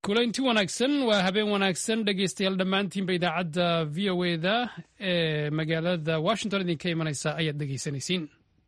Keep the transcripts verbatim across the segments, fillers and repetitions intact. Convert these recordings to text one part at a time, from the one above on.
kulanti wanaagsan waa habeen wanaagsan dhegaystayaal dhammaantiinba idaacadda v o eda ee magaalada washington idinka imanaysa ayaad dhegaysanaysiin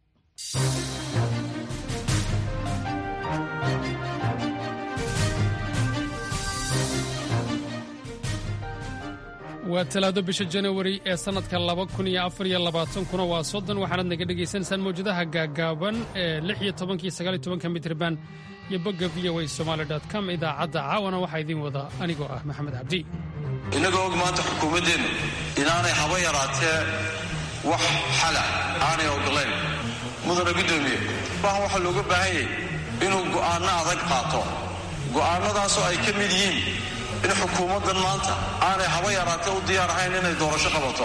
waa talaado bisha janawari ee sannadka laba kun iyo afar iyo labaatan kuna waa soddon waxaanad naga dhegaysanaysaan mawjadaha gaagaaban ee lix iyo tobanka iyo sagaal iyo tobanka mitriban iyo bogga v o a somali dot com idaacadda caawana waxaa idiin wada anigoo ah maxamed cabdi innagoo og maanta xukuumaddeennu inaanay haba yaraatee wax xala aanay ogolayn mudana guddoomiye waxaan waxaa looga baahan yahay inuu go'aanno adag qaato go'aannadaasoo ay ka mid yihiin in xukuumaddan maanta aanay haba yaraatee u diyaar ahayn inay doorasho qabato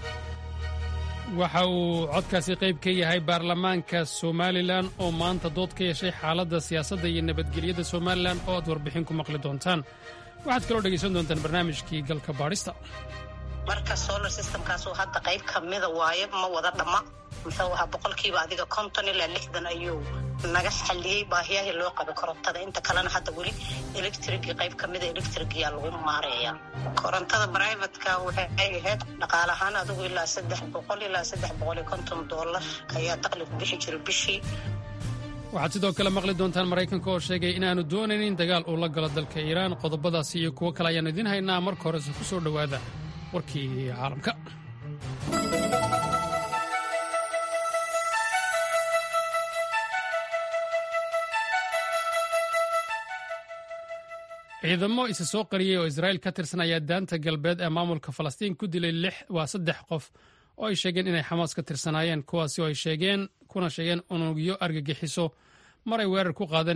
waxa uu codkaasi qayb ka yahay baarlamaanka somalilan oo maanta dood ka yeeshay xaaladda siyaasadda iyo nabadgelyada somalilan oo aad warbixin ku maqli doontaan waxaad kaloo dhegaysan doontaan barnaamijkii galka baadhista marka solar systemkaasuu hadda qayb ka mida waaye ma wada dhamma muxuu ahaa boqolkiiba adiga konton ilaa lixdan ayuu naga xalliyey baahiyahii loo qaba korontada inta kalena hadda weli electrigii qayb ka mida electrigiyaa lagu maareeya korontada brivatka waxay ahayd dhaqaale ahaan adigu ilaa saddex boqol ilaa saddex boqol iyo konton dollar ayaa dakhli ku bixi jira bishii waxaad sidoo kale maqli doontaan maraykanka oo sheegay inaanu doonaynin dagaal uu la galo dalka iiraan qodobadaasi iyo kuwo kale ayaanu idiin haynaa marka horese ku soo dhowaada warkii caalamka ciidamo isa soo qariyey oo israa'iil ka tirsan ayaa daanta galbeed ee maamulka falastiin ku dilay lix waa saddex qof oo ay sheegeen inay xamaas ka tirsanaayeen kuwaasi oo ay sheegeen kuna sheegeen unugyo argagixiso maray weerar ku qaadeen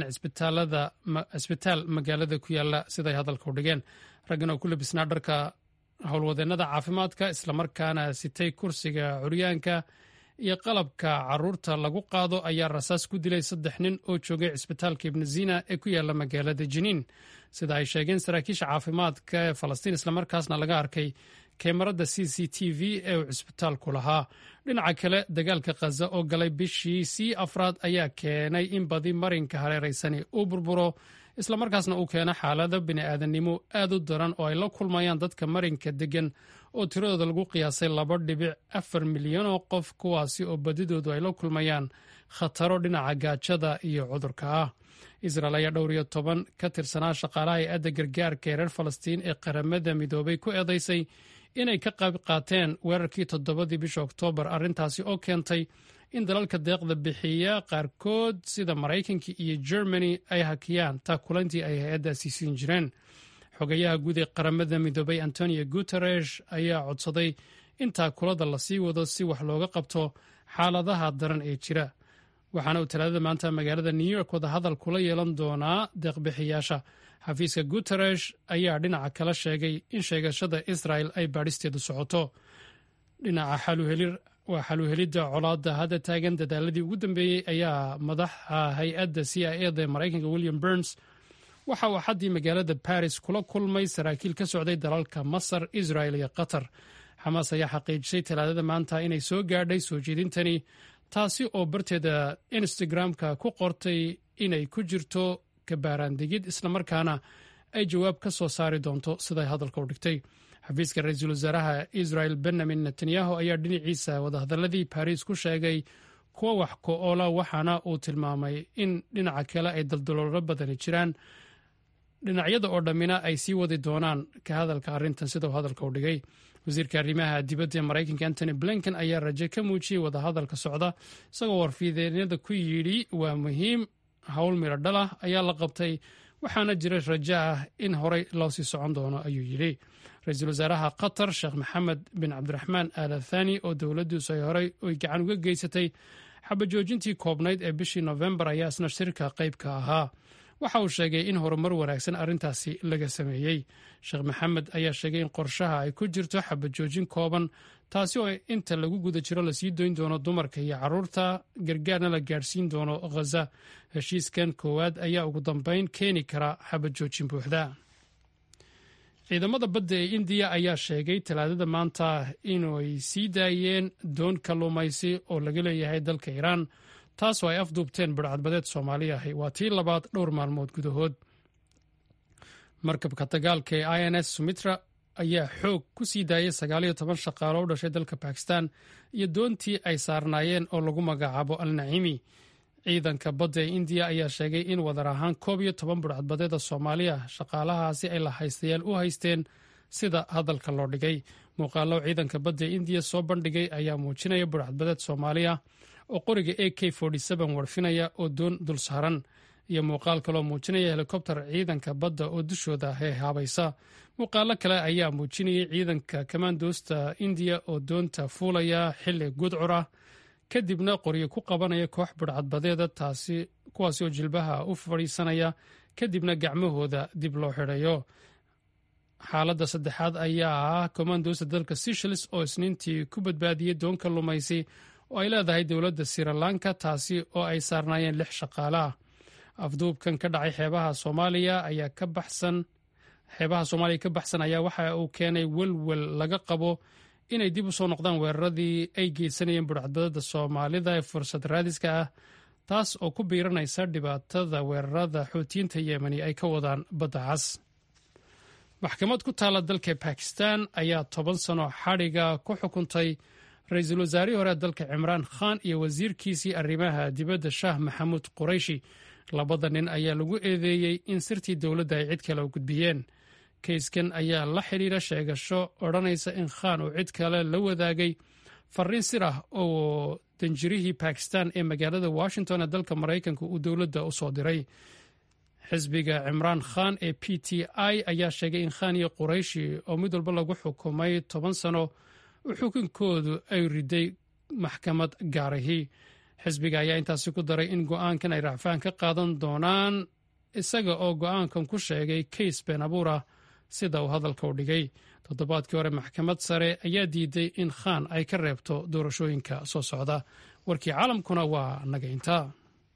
cisbitaal magaalada ku yaalla siday hadalka u dhigeen raggan oo ku labisnaa dharka howlwadeennada caafimaadka islamarkaana sitay kursiga curyaanka iyo qalabka carruurta lagu qaado ayaa rasaas ku dilay saddex nin oo joogay cisbitaalka ibnu zina ee ku yaalla magaalada jiniin sida ay sheegeen saraakiisha caafimaadka ee falastiin islamarkaasna laga arkay kamarada c c t v ee uu cisbitaalku lahaa dhinaca kale dagaalka khaza oo galay bishii sii afraad ayaa keenay in badi marinka hareeraysani uu burburo islamarkaasna uu keeno xaalado bini'aadannimo aad u daran oo ay la kulmayaan dadka marinka deggan oo tiradooda lagu qiyaasay laba dhibic afar milyan oo qof kuwaasi oo badidoodu ay la kulmayaan khataro dhinaca gaajada iyo cudurka ah israel ayaa dhowr iyo toban ka tirsanaa shaqaalaha hay-adda gargaarka ee reer falastiin ee qaramada midoobay ku eedaysay inay ka qayb qaateen weerarkii toddobadii bisha oktoobar arrintaasi oo keentay in dalalka deeqda bixiya qaarkood sida maraykanka iyo germany ay hakiyaan taakulantii ay hay-addaasi siin jireen xogayaha guud ee qaramada midoobay antonio guteresh ayaa codsaday in taakulada lasii wado si wax looga qabto xaaladaha daran ee jira waxaana uu talaadada maanta magaalada new york wadahadal kula yeelan doonaa deeqbixiyaasha xafiiska guteresh ayaa dhinaca kala sheegay in sheegashada israel ay baadhisteedu socoto dhinaca xaluhelir waa xaluhelidda colaadda hadda taagan dadaaladii ugu dambeeyey ayaa madaxa hay-adda c i eda ee maraykanka william burns waxa uu xaddii magaalada baris kula kulmay saraakiil ka socday dalalka masar israel iyo qatar xamaas ayaa xaqiijisay talaadada maanta inay soo gaadhay soo jeedintani taasi oo barteeda instagram-ka ku qortay inay ku jirto kabaaraandegid islamarkaana ay jawaab ka soo saari doonto siday hadalka u dhigtay xafiiska ra-iisul wasaaraha israel benyamin netanyahu ayaa dhinaciisa wadahadaladii baris ku sheegay kuwa wax ko-oola waxaana uu tilmaamay in dhinaca kale ay daldaloolo badani jiraan dhinacyada oo dhammina ay sii wadi doonaan ka hadalka arrintan sida uu hadalka u dhigay wasiirka arrimaha dibadda ee maraykanka antony blinken ayaa raje ka muujiyey wadahadalka socda isagoo warfideennada ku yidhi waa muhiim howl midho dhalah ayaa la qabtay waxaana jira rajo ah in horey loo sii socon doono ayuu yidhi ra-iisul wasaaraha qatar sheekh maxamed bin cabdiraxmaan al athani oo dowladdiisu ay horey oy gacan uga geysatay xabajoojintii koobnayd ee bishii nofembar ayaa isna shirka qayb ka ahaa waxa uu sheegay in horumar wanaagsan arrintaasi laga sameeyey sheekh maxamed ayaa sheegay in qorshaha ay ku jirto xabajoojin kooban taasi oo inta lagu guda jiro lasii doyn doono dumarka iyo carruurta gargaarna la gaadhsiin doono khaza heshiiskan koowaad ayaa ugu dambeyn keeni kara xabajoojin buuxda ciidamada badda ee indiya ayaa sheegay talaadada maanta inay sii daayeen doon kalluumaysi oo laga leeyahay dalka iiraan taasoo ay afduubteen badhcadbadeed soomaali ahi waa tii labaad dhowr maalmood gudahood markabka dagaalka ee I N S Sumitra ayaa xoog ku sii daayay sagaal iyo toban shaqaalo u dhashay dalka Bakistan iyo doontii ay saarnaayeen oo lagu magacaabo Al-Naimi. ciidanka badda ee India ayaa sheegay in wadar ahaan koob iyo toban burcadbadeeda Soomaaliya shaqaalahaasi ay la haystayaal u haysteen sida hadalka loo dhigay. muuqaallo ciidanka badda ee India soo bandhigay ayaa muujinaya burcadbadeed Soomaaliya oo qoriga A K forty-seven warfinaya oo doon dul saaran, iyo muuqaal kaloo muujinaya helikobtar ciidanka badda oo dushooda heehaabaysa. muuqaalo kale ayaa muujinayay ciidanka kamandoosta India oo doonta fuulaya xilli gudcur ah, kadibna qoryo ku qabanaya koox burcadbadeeda taasi kuwaasi oo jilbaha u fadhiisanaya kadibna gacmahooda dib loo xidhayo. xaaladda saddexaad ayaa ah komandoosta dalka Seychelles oo isniintii ku badbaadiyey doon kalluumaysi oo ay leedahay dowladda Sri Lanka taasi oo ay saarnaayeen lix shaqaale ah. afduubkan ka dhacay xeebaha Soomaaliya ayaa ka baxsan xeebaha Soomaaliya ka baxsan ayaa waxa uu keenay welwel laga qabo inay dib u soo noqdaan weeraradii ay geysanayeen burcadbadeeda Soomaalida ee fursad raadiska ah, taas oo ku biiranaysa dhibaatada weerarada Xuutiyiinta Yemeni ay ka wadaan badda cas. maxkamad ku taala dalka Bakistan ayaa toban sano xadhiga ku xukuntay ra-iisul wasaarihii hore dalka Cimraan Khan iyo wasiirkiisii arrimaha dibadda Shah Maxamuud Qurayshi. labada nin ayaa lagu eedeeyey in sirtii dowladda ay cid kale u gudbiyeen. kayskan ayaa la xidhiira sheegasho odhanaysa in Khan uu cid kale la wadaagay fariin sir ah oo danjirihii Bakistan ee magaalada Washington ee dalka Maraykanka uu dowladda u soo diray. xisbiga Cimraan Khan ee P T I ayaa sheegay in Khan iyo Qurayshi oo mid walba lagu xukumay toban sano u xukunkoodu ay riday maxkamad gaarahi. xisbiga ayaa intaasi ku daray in go'aankan ay racfaan ka qaadan doonaan, isaga oo go'aankan ku sheegay kays been abuur ah sida uu hadalka u dhigay. toddobaadkii hore maxkamad sare ayaa diiday in Khan ay ka reebto doorashooyinka soo socda. warkii caalamkuna waa naga intaa.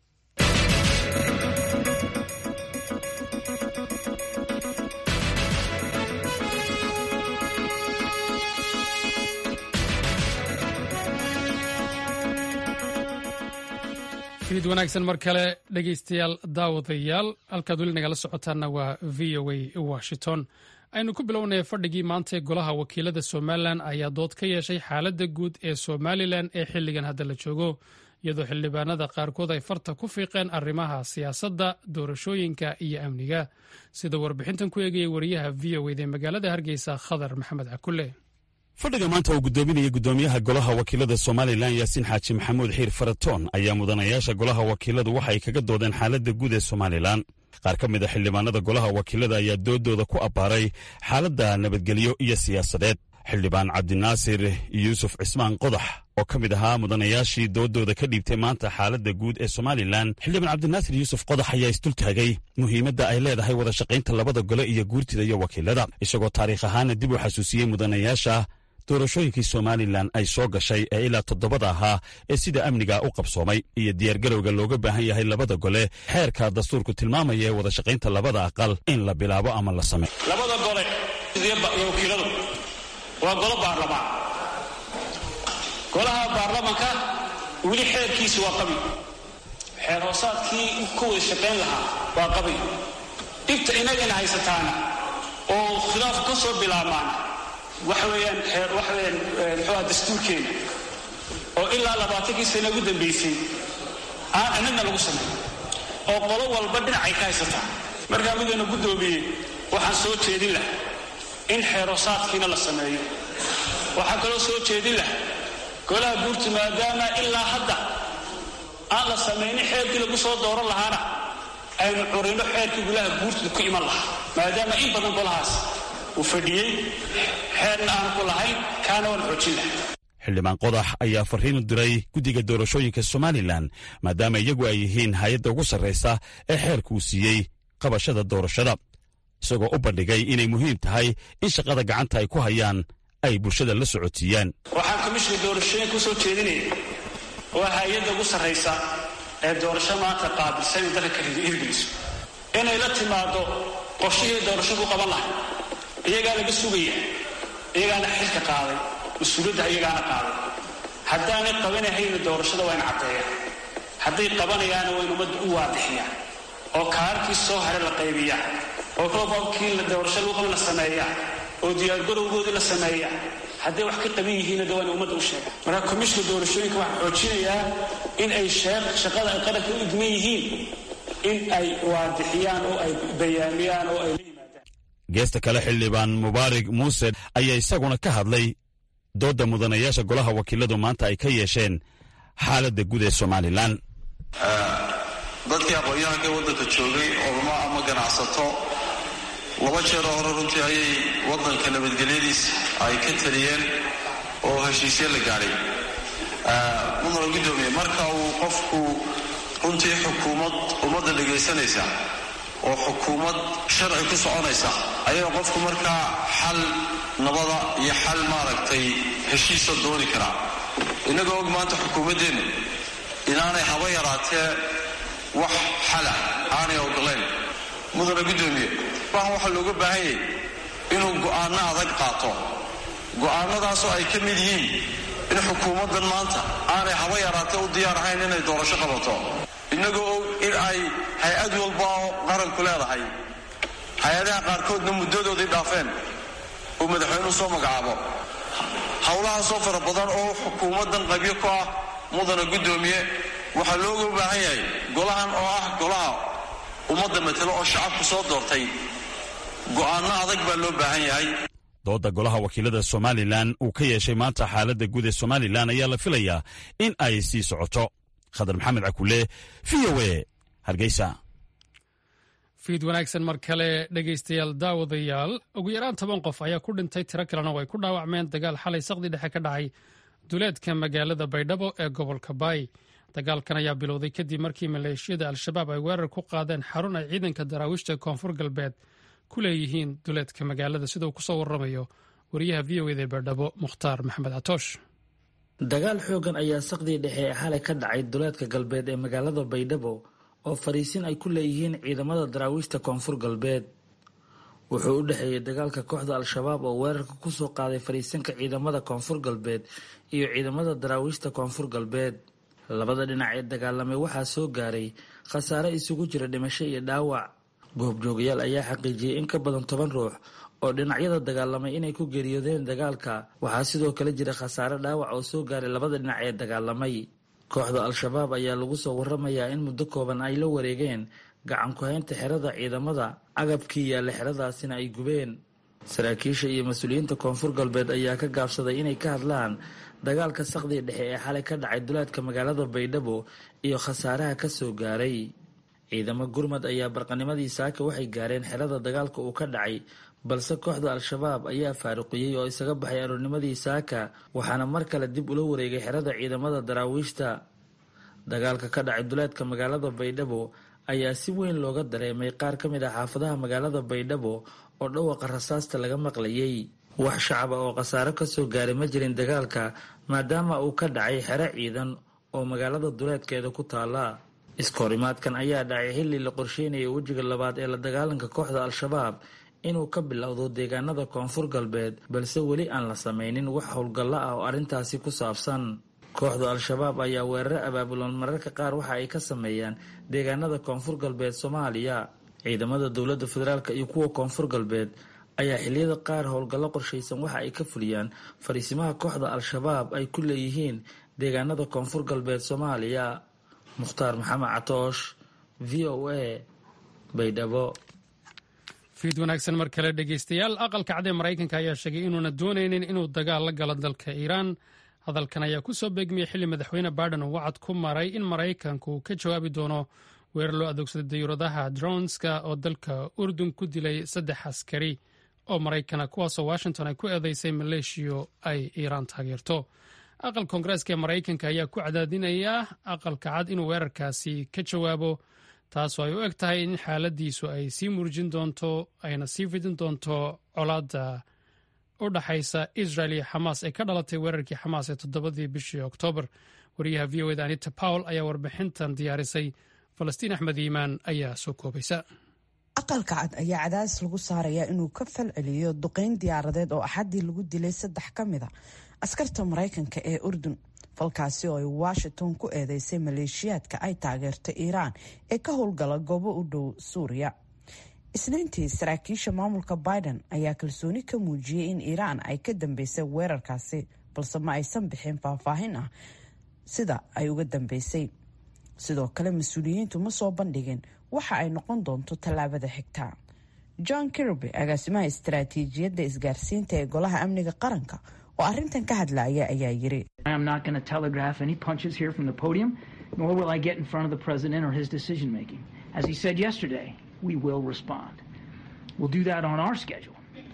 fiid wanaagsan mar kale dhegaystayaal daawadayaal, halkaad weli nagala socotaanna waa V O A Washington. aynu ku bilownay fadhigii maanta ee golaha wakiilada Somalilan ayaa dood ka yeeshay xaaladda guud ee Somalilan ee xilligan hadda la joogo, iyadoo xildhibaanada qaarkood ay farta ku fiiqeen arrimaha siyaasadda, doorashooyinka iyo amniga, sida warbixintan ku eegayay wariyaha V O A ee magaalada Hargeysa Khadar Maxamed Cakulle. fadhiga maanta uu gudoominaya gudoomiyaha golaha wakiilada Somalilan Yaasiin Xaaji Maxamuud Xiir Faratoon ayaa mudanayaasha golaha wakiiladu waxay kaga doodeen xaaladda guud ee Somalilan. qaar ka mid a xildhibaanada golaha wakiilada ayaa doodooda ku abbaaray xaaladda nabadgelyo iyo siyaasadeed. xildhibaan Cabdinaasir Yuusuf Cismaan Qodax oo ka mid ahaa mudanayaashii doodooda ka dhiibtay maanta xaaladda guud ee Somalilan. xildhibaan Cabdinaasir Yuusuf Qodax ayaa isdultaagay muhiimadda ay leedahay wada shaqaynta labada gole iyo guurtida iyo wakiilada, isagoo taariikh ahaana dib u xasuusiyey mudanayaasha doorashooyinkii Somalilan ay soo gashay ee ilaa toddobada ahaa ee sida amniga u qabsoomay iyo diyaargarowga looga baahan yahay labada gole. xeerka dastuurku tilmaamaya ee wada shaqaynta labada aqal in la bilaabo ama la sameeyo. labada gole iyo wakiiladu waa golo baarlamaan. golaha baarlamaanka weli xeerkiisu waa qabi, xeer hoosaadkii ku wada shaqayn lahaa waa qabi. dhibta inagana haysataana oo khilaaf ka soo bilaabmaan waxa weeyaan xeer waxa weeyaan muxuu dastuurkeena oo ilaa labaatankii sano ugu dambeysay aan anagna lagu sameeyo oo qolo walba dhinacay ka haysataa. markaa midana guddoomiyey waxaan soo jeedin lahaa in xeeroosaadkiina la sameeyo. waxaan kaloo soo jeedin lahaa golaha guurta maadaama ilaa hadda aan la samaynin xeerkii lagu soo dooran lahaana aynu curino xeerkii golaha guurta ku iman lahaa, maadaama in badan golahaas uu fadhiyey xeerna aan ku lahayn kaana waan xoojin lahaa. xildhibaan Qodax ayaa fariin u diray guddiga doorashooyinka Somalilan maadaama iyagu ay yihiin hay-adda ugu sarraysa ee xeerku uu siiyey qabashada doorashada, isagoo u bandhigay inay muhiim tahay in shaqada gacanta ay ku hayaan ay bulshada la socotiiyaan. waxaan komishinka doorashooyinka u soo jeedinaya waa hay-adda ugu sarraysa ee doorasho maanta qaabilsan in dalka hirgeliso inay la timaado qorshihii doorashadu u qaban lahay. iyagaa laga sugaya, iyagaana xilka qaaday, mas-uuliyadda iyagaana qaaday. haddaanay qabanahayna doorashada waa in caddeeyaan, hadday qabanayaana waa in ummadda u waadixiyaan oo kaararkii soo hare la qaybiyaa oo roobabkii la doorasho lagu qaban la sameeya oo diyaargarowgoodii la sameeya hadday wax ka qaban yihiinna de waana ummadda u sheega marka komishinka doorashooyinka waxaa xoojinayaa in ay shaqada ay qaranka u idman yihiin in ay waadixiyaan oo ay bayaamiyaan oo ay la yimaadaan. geesta kale xildhibaan mubaarig muuse ayaa isaguna ka hadlay doodda mudanayaasha golaha wakiiladu maanta ay ka yeesheen xaaladda guud ee somalilan. dadkii aqoon-yahanka waddanka joogay olama ama ganacsato laba jeeroo hore runtii ayay waddanka nabadgelyadiisa ay ka taliyeen oo heshiisye la gaadhay. mudana guddoomiye marka uu qofku runtii xukuumad ummadda dhegaysanaysa oo xukuumad sharci ku soconaysa ayaa qofku markaa xal nabada iyo xal maaragtay heshiisa dooni karaa. innagoo og maanta xukuumaddeennu inaanay haba yaraatee wax xala aanay ogolayn. mudana guddoomiye waxaan waxaa looga baahan yahay inuu go'aanno adag qaato, go'aannadaasoo ay ka mid yihiin in xukuumaddan maanta aanay haba yaraatee u diyaar ahayn inay doorasho qabato, innagoo og in ay hay-ad walba oo qaranku leedahay hay-adaha qaarkoodna muddadoodii dhaafeen uu madaxweynuhu soo magacaabo. howlahaasoo fara badan oo xukuumaddan qabyo ku ah mudana guddoomiye waxaa looga baahan yahay golahan oo ah golaha ummadda matalo oo shacabku soo doortay go'aanno adag baa loo baahan yahay. doodda golaha wakiilada somalilan uu ka yeeshay maanta xaaladda guud ee somalilan ayaa la filayaa in ay sii socoto. khadar maxamed cakule, v o a, hargeysa. fiid wanaagsan mar kale dhegaystayaal daawadayaal. ugu yaraan toban qof ayaa ku dhintay, tiro kalena way ku dhaawacmeen dagaal xalay saqdi dhexe ka dhacay duleedka magaalada baydhabo ee gobolka baay. dagaalkan ayaa bilowday kadib markii maleeshiyada al-shabaab ay weerar ku qaadeen xarun ay ciidanka daraawiishta koonfur galbeed ku leeyihiin duleedka magaalada, sida uu kusoo waramayo wariyaha v o eda ee baydhabo mukhtaar maxamed catoosh. dagaal xoogan ayaa saqdii dhexe ee xalay ka dhacay duleedka galbeed ee magaalada baydhabo oo fariisin ay ku leeyihiin ciidamada daraawiishta koonfur galbeed. wuxuu u dhexeeyey dagaalka kooxda al-shabaab oo weerarka kusoo qaaday fariisinka ciidamada koonfur galbeed iyo ciidamada daraawiishta koonfur galbeed. labada dhinac ee dagaalamay waxaa soo gaaray khasaare isugu jira dhimasho iyo dhaawac. goobjoogayaal ayaa xaqiijiyey in ka badan toban ruux oo dhinacyada dagaalamay inay ku geeriyoodeen dagaalka. waxaa sidoo kale jira khasaare dhaawac oo soo gaaray labada dhinac ee dagaalamay. kooxda al-shabaab ayaa lagu soo waramayaa in muddo kooban ay la wareegeen gacan ku-haynta xerada ciidamada, agabkii yaalla xeradaasina ay gubeen. saraakiisha iyo mas-uuliyiinta koonfur galbeed ayaa ka gaabsaday inay ka hadlaan dagaalka saqdii dhexe ee xalay ka dhacay duleedka magaalada baydhabo iyo khasaaraha ka soo gaaray. ciidamo gurmad ayaa barqanimadii saaka waxay gaareen xerada dagaalka uu ka dhacay, balse kooxda al-shabaab ayaa faaruqiyey oo isaga baxay aroornimadii saaka, waxaana mar kale dib ula wareegay xerada ciidamada daraawiishta. dagaalka ka dhacay duleedka magaalada baydhabo ayaa si weyn looga dareemay qaar ka mid ah xaafadaha magaalada baydhabo oo dhawaqa rasaasta laga maqlayay. wax shacaba oo khasaaro kasoo gaaray ma jirin dagaalka, maadaama uu ka dhacay xero ciidan oo magaalada duleedkeeda ku taala. iskahorimaadkan ayaa dhacay xilli la qorsheynaya wejiga labaad ee la dagaalanka kooxda al-shabaab inuu ka bilowdo deegaanada koonfur galbeed, balse weli aan la sameynin wax howlgallo ah oo arrintaasi ku saabsan. kooxda al-shabaab ayaa weeraro abaabulan mararka qaar waxa ay ka sameeyaan deegaanada koonfur galbeed soomaaliya. ciidamada dowladda federaalk iyo kuwa koonfur galbeed ayaa xilliyada qaar howlgallo qorshaysan waxa ay ka fuliyaan fariisimaha kooxda al-shabaab ay ku leeyihiin deegaanada koonfur galbeed soomaaliya. mukhtaar maxamed catoosh, v o a, baydhabo. fiid wanaagsan mar kale dhegaystayaal. aqalka cad ee maraykanka ayaa sheegay inuuna doonaynin inuu dagaal la galo dalka iiraan. hadalkan ayaa kusoo beegmiyey xilli madaxweyne baiden uu wacad ku maray in maraykanku ka jawaabi doono weerar loo adeegsaday dayuuradaha dronska oo dalka urdun ku dilay saddex askari oo maraykana, kuwaasoo washington ay ku eedeysay maleeshiyo ay iiraan taageerto. aqal koongareeska ee maraykanka ayaa ku cadaadinaya aqalka cad inuu weerarkaasi ka jawaabo, taasoo ay u eg tahay in xaaladiisu ay sii murjin doonto ayna sii fidin doonto colaadda u dhaxaysa israel iyo xamaas ee ka dhalatay weerarkii xamaas ee toddobadii bishii oktoobar. wariyaha v o eda anita powell ayaa warbixintan diyaarisay. falastiin axmed iimaan ayaa soo koobaysa. aqalka cad ayaa cadaadis lagu saarayaa inuu ka falceliyo duqeyn diyaaradeed oo axaddii lagu dilay saddex ka mid a askarta maraykanka ee urdun, falkaasi oo ay washington ku eedeysay maleeshiyaadka ay taageerta iiraan ee ka howlgala goobo u dhow suuriya. isniintii saraakiisha maamulka Biden ayaa kalsooni ka muujiyay in Iiraan ay ka dambeysay weerarkaasi, balse ma aysan bixin faahfaahin ah sida ay uga dambeysay. sidoo kale mas-uuliyiintu ma soo bandhigin waxa ay noqon doonto tallaabada xigta. John Kirby, agaasimaha istaraatiijiyadda isgaarsiinta ee golaha amniga qaranka oo arrintan ka hadlaya ayaa yiri, I am not going to telegraph any punches here from the podium, nor will I get in front of the president or his decision making. As he said yesterday, we will respond. We'll do that on our schedule.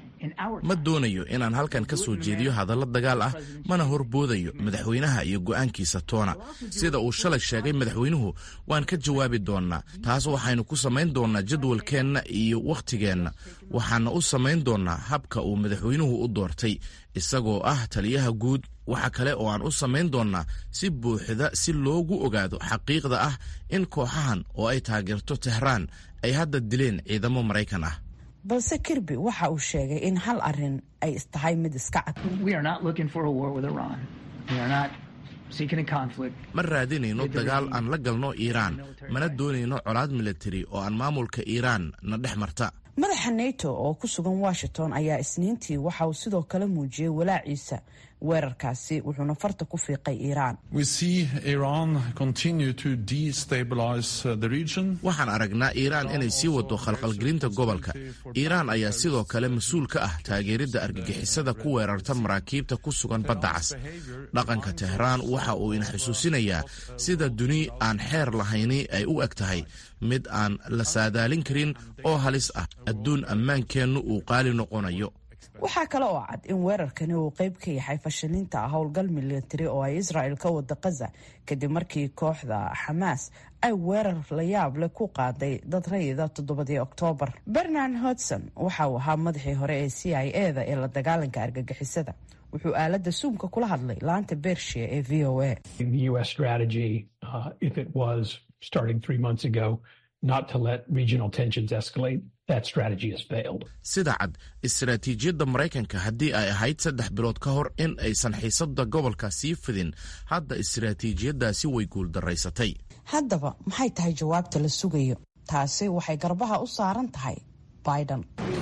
ma doonayo inaan halkan ka soo jeediyo hadallo dagaal ah, mana horboodayo madaxweynaha iyo go'aankiisa toona. sida uu shalay sheegay madaxweynuhu, waan ka jawaabi doonnaa. taas waxaynu ku samayn doonnaa jadwalkeenna iyo wakhtigeenna, waxaana u samayn doonnaa habka uu madaxweynuhu u doortay isagoo ah taliyaha guud. waxa kale oo aan u samayn doonnaa si buuxda si loogu ogaado xaqiiqda ah in kooxahan oo ay taageerto Tehraan ay hadda dileen ciidamo Maraykan ah. balse Kirby waxa uu sheegay in hal arin ay istahay mid iska cad. We are not looking for a war with Iran. We are not seeking a conflict. ma raadinayno dagaal aan la galno Iiraan, mana doonayno colaad military oo aan maamulka Iiraan na dhex marta. madaxa NATO oo ku sugan Washington ayaa isniintii waxa uu sidoo kale muujiyay walaaciisa weerarkaasi, wuxuuna farta ku fiiqay Iiraan. We see Iran continue to destabilize the region. waxaan aragnaa Iiraan inay sii wado khalkhalgelinta gobolka. Iiraan ayaa sidoo kale mas-uul ka ah taageeridda argagixisada ku weerarta maraakiibta ku sugan badda cas. dhaqanka Tehraan waxa uu ina xusuusinayaa sida duni aan xeer lahayni ay u eg tahay, mid aan la saadaalin karin oo halis ah. adduun ammaankeennu uu qaali noqonayo. waxaa kale oo cad in weerarkani uu qayb ka yahay fashilinta howlgal militari oo ay Israel ka wada Gaza kadib markii kooxda Xamaas ay weerar la yaab leh ku qaaday dad rayida toddobadii Oktoobar. Bernard Hudson waxa uu ahaa madaxii hore ee C I A da ee la dagaalanka argagixisada. wuxuu aaladda Zoom-ka kula hadlay laanta Bershiya ee V O A. The U S strategy, uh, if it was starting three months ago, not to let regional tensions escalate, that strategy has failed. sida cad istaraatiijiyadda Maraykanka haddii ay ahayd saddex bilood ka hor in aysan xiisadda gobolka sii fidin, hadda istaraatiijiyaddaasi way guuldaraysatay. haddaba maxay tahay jawaabta la sugayo? taasi waxay garbaha u saaran tahay Biden.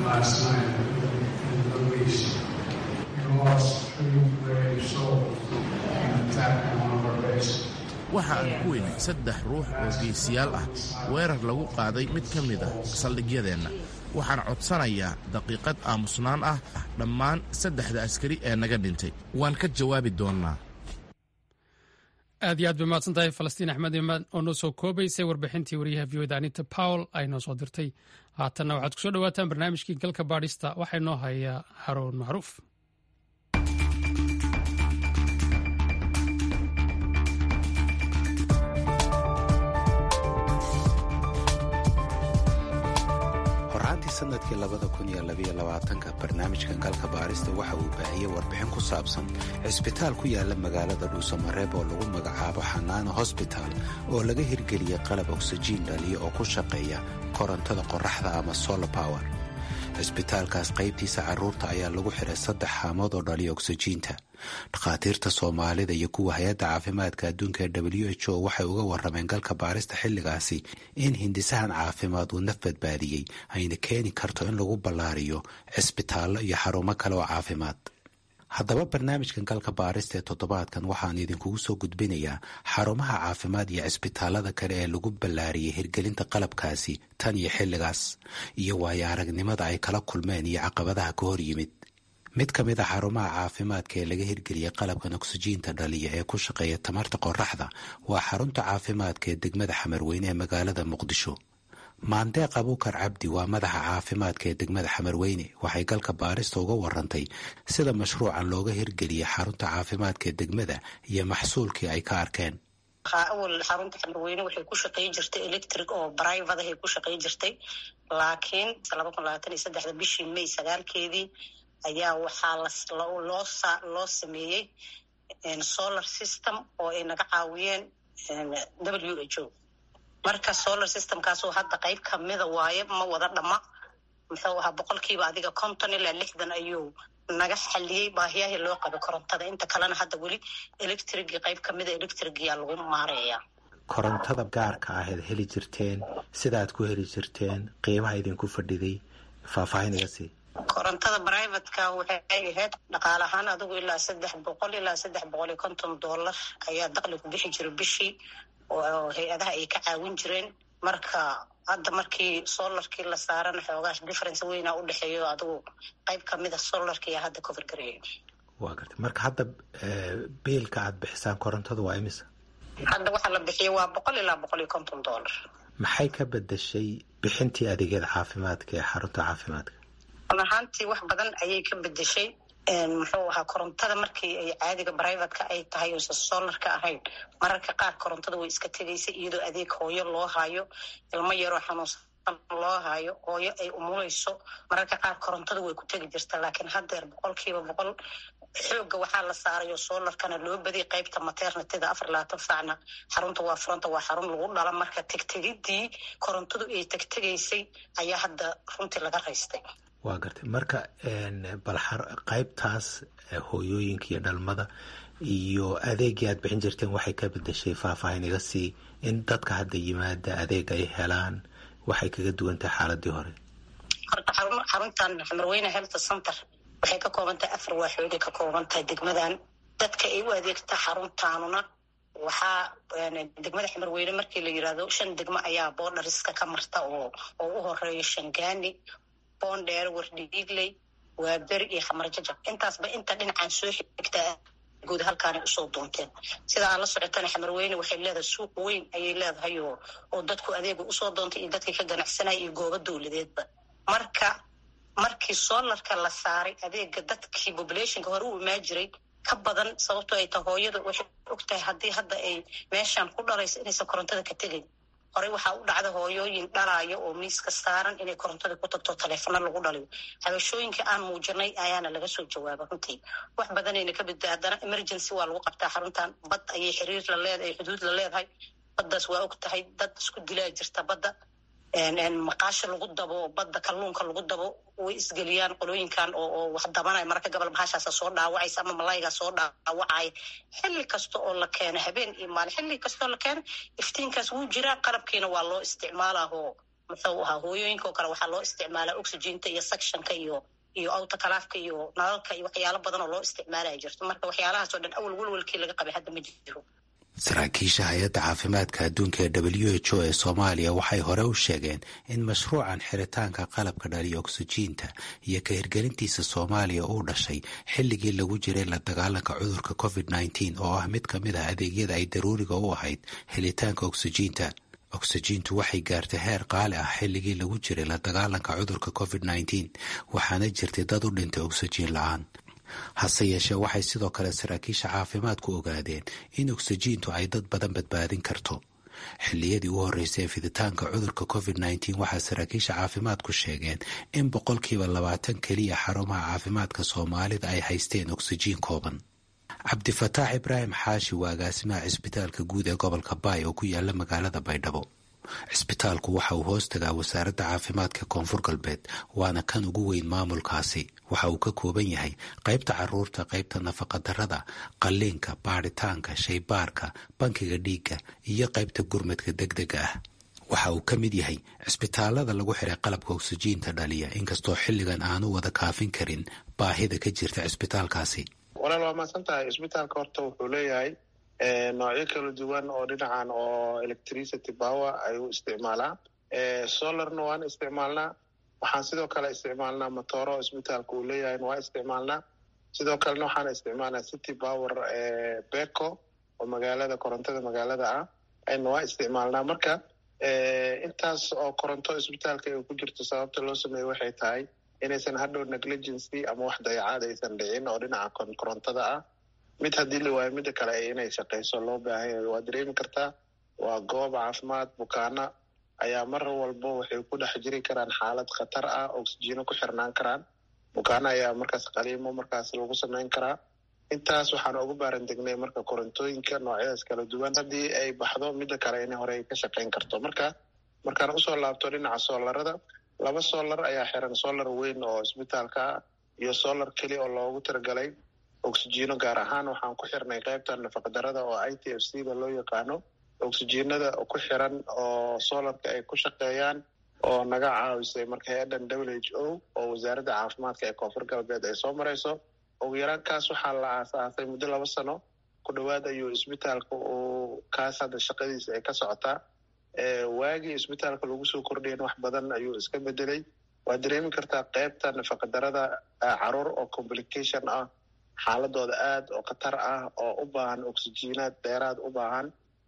waxa aan ku weynay saddex ruux oo geesiyaal ah weerar lagu qaaday mid ka mid ah saldhigyadeenna. waxaan codsanayaa daqiiqad aamusnaan ah dhammaan saddexda askari ee naga dhintay. waan ka jawaabi doonnaa. aad iyo aad bay mahadsan tahay Falastiin Axmed Imaan oo noo soo koobaysay warbixintii wariyaha V O da Anita Powell ay noo soo dirtay. haatanna waxaad kusoo dhawaataan barnaamijkii galka baadhista. waxaa inoo hayaa Haruun Macruuf. sanadkii labada kun iyo labaiyo labaatanka barnaamijkan galka baarista waxa uu baahiyey warbixin ku saabsan cisbitaal ku yaala magaalada dhuusamareeb oo lagu magacaabo Xanaano Hosbitaal oo laga hirgeliyey qalab oksijiin dhaliya oo ku shaqeeya korontada qoraxda ama solar power. cisbitaalkaas qaybtiisa carruurta ayaa lagu xiray saddex haamood oo dhaliya oksijiinta. dhakhaatiirta Soomaalida iyo kuwa hay-adda caafimaadka adduunka ee W H O waxay uga warrameen galka baarista xilligaasi in hindisahan caafimaad uu naf badbaadiyey ayna keeni karto in lagu ballaariyo cisbitaallo iyo xarumo kale oo caafimaad. haddaba barnaamijkan galka baarista ee toddobaadkan waxaan idinkugu soo gudbinayaa xarumaha caafimaad iyo cisbitaallada kale ee lagu ballaariyey hirgelinta qalabkaasi tan iyo xilligaas, iyo waayo aragnimada ay kala kulmeen iyo caqabadaha ka hor yimid. mid ka mid a xarumaha caafimaadka ee laga hirgeliyey qalabkan oksijiinta dhaliya ee ku shaqeeya tamarta qoraxda waa xarunta caafimaadka ee degmada Xamarweyne ee magaalada Muqdisho. Maandeeq Abuukar Cabdi waa madaxa caafimaadka ee degmada Xamarweyne. waxay galka baarista uga warantay sida mashruucan looga hirgeliyey xarunta caafimaadka ee degmada iyo maxsuulkii ay ka arkeen. awal xarunta Xamarweyne waxay ku shaqeyn jirtay electric oo private ah ay ku shaqeyn jirtay, laakiin laba kun labaatan iyo saddex bishii May sagaalkeedii ayaa waxaa loo loo sameeyey solar system oo ay naga caawiyeen W H O. marka solar systemkaas oo hadda qayb kamida waaye, ma wada dhama. muxuu ahaa boqolkiiba adiga konton ilaa lixdan ayuu naga xaliyey baahiyahii loo qabo korontada. inta kalena hadda weli electrigi qayb kamida electrigiyaa lagu maareeyaa. korontada gaarka ahayd heli jirteen, sidaad ku heli jirteen, qiimaha idinku fadhiday, faahfaahin iga sii. korontada privateka waxay ahayd dhaqaale ahaan adigu ilaa saddex boqol ilaa saddex boqol iyo konton dollar ayaa dakhli ku bixi jiray bishii oo hay-adaha ay ka caawin jireen. marka hadda markii solarkii la saarana xoogaas difference weynaa u dhexeeyo adigu qayb kamid a solarkii hadda cover gareeyo. waa gartay. marka hadda biilka aad bixisaan korontada waa imisa? hadda waxaa la bixiyay waa boqol ilaa boqol iyo konton dollar. maxay ka bedeshay bixintii adeegyada caafimaadka ee xarunta caafimaadka? ahaantii wax badan ayay ka bedeshay. muxuu ahaa korontada markii ay caadiga privateka ay tahay uusan solarka ahayn, mararka qaar korontada way iska tegaysay iyadoo adeeg hooyo loo hayo, ilmo yaroo xanuunsan loo hayo, hooyo ay umuleyso, mararka qaar korontada way ku tegi jirta. laakiin haddeer boqolkiiba boqol xooga waxaa la saarayo solarkana loo badiyay qaybta maternityda afar labaatan saacna xarunta waa furanta, waa xarun lagu dhala. marka tegtegidii korontadu ay tegtegaysay ayaa hadda runtii laga raystay. waa gartay. marka bal qaybtaas hooyooyinka iyo dhalmada iyo adeegii aad bixin jirteen waxay ka bedeshay, faahfaahin iga sii, in dadka hadda yimaada adeeg ay helaan, waxay kaga duwan tahay xaaladii hore. horta xaruntan xamarweyne health center waxay ka kooban tahay afar waaxood ka kooban tahay degmadan. dadka ay u adeegta xaruntaanuna waxaa degmada xamarweyne markii la yiraahdo shan degmo ayaa boodhariska ka marta oo oo u horeeyo Shangaani, Boondheer, Wardhiigley, waa beri iyo Xamar Jajab. intaasba inta dhinacaan soo xigtaa guud halkaan usoo doonteen. sida aan la socotana Xamarweyne waxay leedahay suuq weyn ayay leedahay oo oo dadku adeega usoo doontay iyo dadkii ka ganacsanaya iyo goobo dowladeedba. marka markii solarka la saaray adeega dadkii populationka hore u imaan jiray ka badan, sababtoo ay tahay hooyada waxay ogtahay haddii hadda ay meeshaan ku dhalayso inaysan korontada ka tegayn. horey waxaa u dhacda hooyooyin dhalaayo oo miiska saaran inay korontada ku tagto taleefano lagu dhaliyo. habashooyinka aan muujinay ayaana laga soo jawaaba. runtii wax badanayna ka badba. haddana emergency waa lagu qabtaa xaruntan. bad ayay xiriir la leedahay, xuduud la leedahay. baddaas waa og tahay dad isku dilaa jirta badda. maqaasha lagu dabo, badda kalluunka lagu dabo way isgeliyaan qolooyinkan oo oo wax dabanaya. mararka gobol bahashaasa soo dhaawacaysa ama malayga soo dhaawacaya. xilli kasta oo la keeno, habeen iyo maalin, xilli kasta oo la keeno iftiinkaas wuu jiraa. qalabkiina waa loo isticmaalaa oo muxuu ahaa hooyooyinka oo kale waxaa loo isticmaalaa oxygeenta iyo sectionka iyo iyo autocalaafka iyo nalalka iyo waxyaalo badan oo loo isticmaalaya jirto. marka waxyaalahaas oo dhan awal walwalkii laga qabay hadda ma jiro. saraakiisha hay-adda caafimaadka adduunka ee w h o ee soomaaliya waxay hore u sheegeen in mashruucan xiritaanka qalabka dhaliya oksijiinta iyo ka hirgelintiisa soomaaliya uu dhashay xilligii lagu jiray la dagaalanka cudurka covid nneteen oo ah mid ka mid ah adeegyada ay daruuriga u ahayd helitaanka oksijiinta. oksijiintu waxay gaartay heer qaali ah xilligii lagu jiray la dagaalanka cudurka covid nneteen, waxaana jirtay dad u dhintay oksijiin la-aan. hase yeeshee waxay sidoo kale saraakiisha caafimaadku ogaadeen in oksijiintu ay dad badan badbaadin karto. xilliyadii u horreysay ee fiditaanka cudurka covid nneteen waxaa saraakiisha caafimaadku sheegeen in boqolkiiba labaatan keliya xarumaha caafimaadka soomaalida ay haysteen oksijiin kooban. cabdifataax ibraahim xaashi waa agaasimaha cisbitaalka guud ee gobolka baay oo ku yaala magaalada baydhabo. cisbitaalku waxa uu hoos tagaa wasaaradda caafimaadka koonfur galbeed, waana kan ugu weyn maamulkaasi. waxa uu ka kooban yahay qaybta caruurta, qaybta nafaqadarrada, qalliinka, baadhitaanka, shaybaarka, bankiga dhiigga iyo qaybta gurmadka degdega ah. waxa uu ka mid yahay cisbitaalada lagu xiray qalabka oksijiinta dhaliya, inkastoo xilligan aanu wada kaafin karin baahida ka jirta cisbitaalkaasi. walaal waa mahadsan tahay. cisbitaalka horta wuxuu leeyahay noocyo kala duwan oo dhinacan oo electricity power ay u isticmaalaan. solarna waan isticmaalnaa. waxaan sidoo kale isticmaalnaa matooro isbitaalka uu leeyahay waa isticmaalnaa. sidoo kalena waxaan isticmaalnaa city power beco oo magaalada korontada magaalada ah ayna waa isticmaalnaa. marka intaas oo koronto isbitaalka ay ku jirto sababta loo sameeyo waxay tahay inaysan hadhow negligency ama wax dayacaad aysan dhicin oo dhinaca korontada ah. mid haddii la waayo midda kale inay shaqayso loo baahan yahay waa dareemi kartaa. waa goob caafimaad. bukaana ayaa mar walba waxay ku dhex jiri karaan xaalad khatar ah, oksijiino ku xirnaan karaan. bukaana ayaa markaas qaliimo markaas lagu samayn karaa. intaas waxaan ugu baaran degnay marka korontooyinka noocyadaas kala duwan haddii ay baxdo midda kale in hore ay ka shaqayn karto. marka markaan usoo laabto dhinaca soolarada, laba solar ayaa xiran, solar weyn oo isbitaalka ah iyo solar keli oo loogu talagalay oksijiino. gaar ahaan waxaan ku xirnay qaybta nafaqadarada oo i t f c da loo yaqaano oxygenada ku xiran oo solarka ay ku shaqeeyaan oo naga caawisay marka hay-addan w h o oo wasaaradda caafimaadka ee koonfur galbeed ay soo marayso ugu yaraan kaas waxaa la aasaasay muddo laba sano ku dhowaad ayuu isbitaalka uu kaas hadda shaqadiisa ay ka socotaa waagii isbitaalka lagu soo kordhayn wax badan ayuu iska bedelay waa dareemi kartaa qaybta nafaqadarada caruur oo complication ah xaaladooda aad oo khatar ah oo u baahan oxygenaad dheeraad u baahan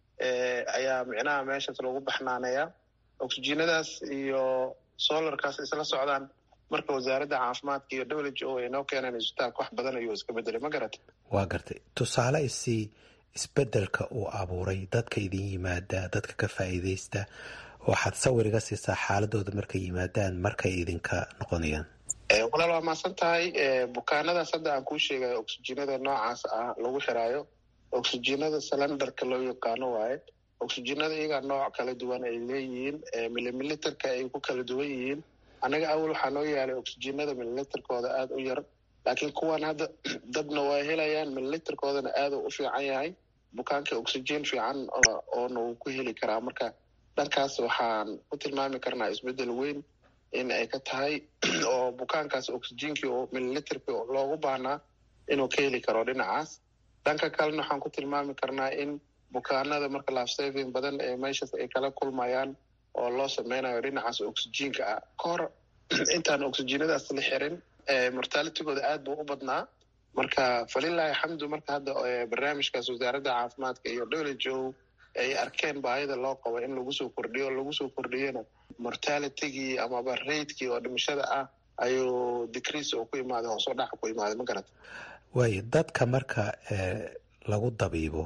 ayaa micnaha meeshaas lagu baxnaanayaa oxygenadaas iyo solarkaas isla socdaan marka wasaaradda caafimaadka iyo w h o ay noo keeneen isbitaalka wax badan ayuu iska bedelay ma garata waa gartay tusaale isii isbedelka uu abuuray dadka idin yimaada dadka ka faa'iidaysta waxaad sawir iga siisaa xaaladooda markay yimaadaan markay idinka noqonayaan walaal waa mahadsan tahay bukaanadaas hadda aan kuu sheegayo oxygenada noocaas ah lagu xiraayo oxygenada salendarka loo yaqaano waaye oxygenada iyagaa nooc kala duwan ay leeyihiin millimilitarka ay ku kala duwan yihiin annaga awal waxaa noo yaalay oxygenada mililitarkooda aada u yar laakiin kuwan hadda dadna waa helayaan mililitarkoodana aada u fiican yahay bukaanka oxygen fiican oona uu ku heli karaa marka dhankaas waxaan ku tilmaami karnaa isbedel weyn in ay ka tahay oo bukaankaas oxygenkii oo mililitarkii loogu baahnaa inuu ka heli karo dhinacaas dhanka kalena waxaan ku tilmaami karnaa in bukaanada marka life saving badan ee meeshaas ay kala kulmayaan oo loo sameynayo dhinacaas oxygenka ah ka hor intaan oxygenadaas la xirin mortalitigooda aad buu u badnaa marka falilahi alxamdu marka hadda barnaamijkaas wasaaradda caafimaadka iyo w h o ay arkeen baahida loo qabo in lagu soo kordhiyo lagu soo kordhiyana mortalitigii amaba raidkii oo dhimashada ah ayuu decrease oo ku imaaday hoos oo dhaca ku imaaday ma garata waayo dadka marka lagu dabiibo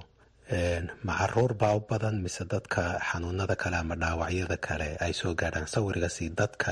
ma caruur baa u badan mise dadka xanuunada kale ama dhaawacyada kale ay soo gaadhaan sawirigasi dadka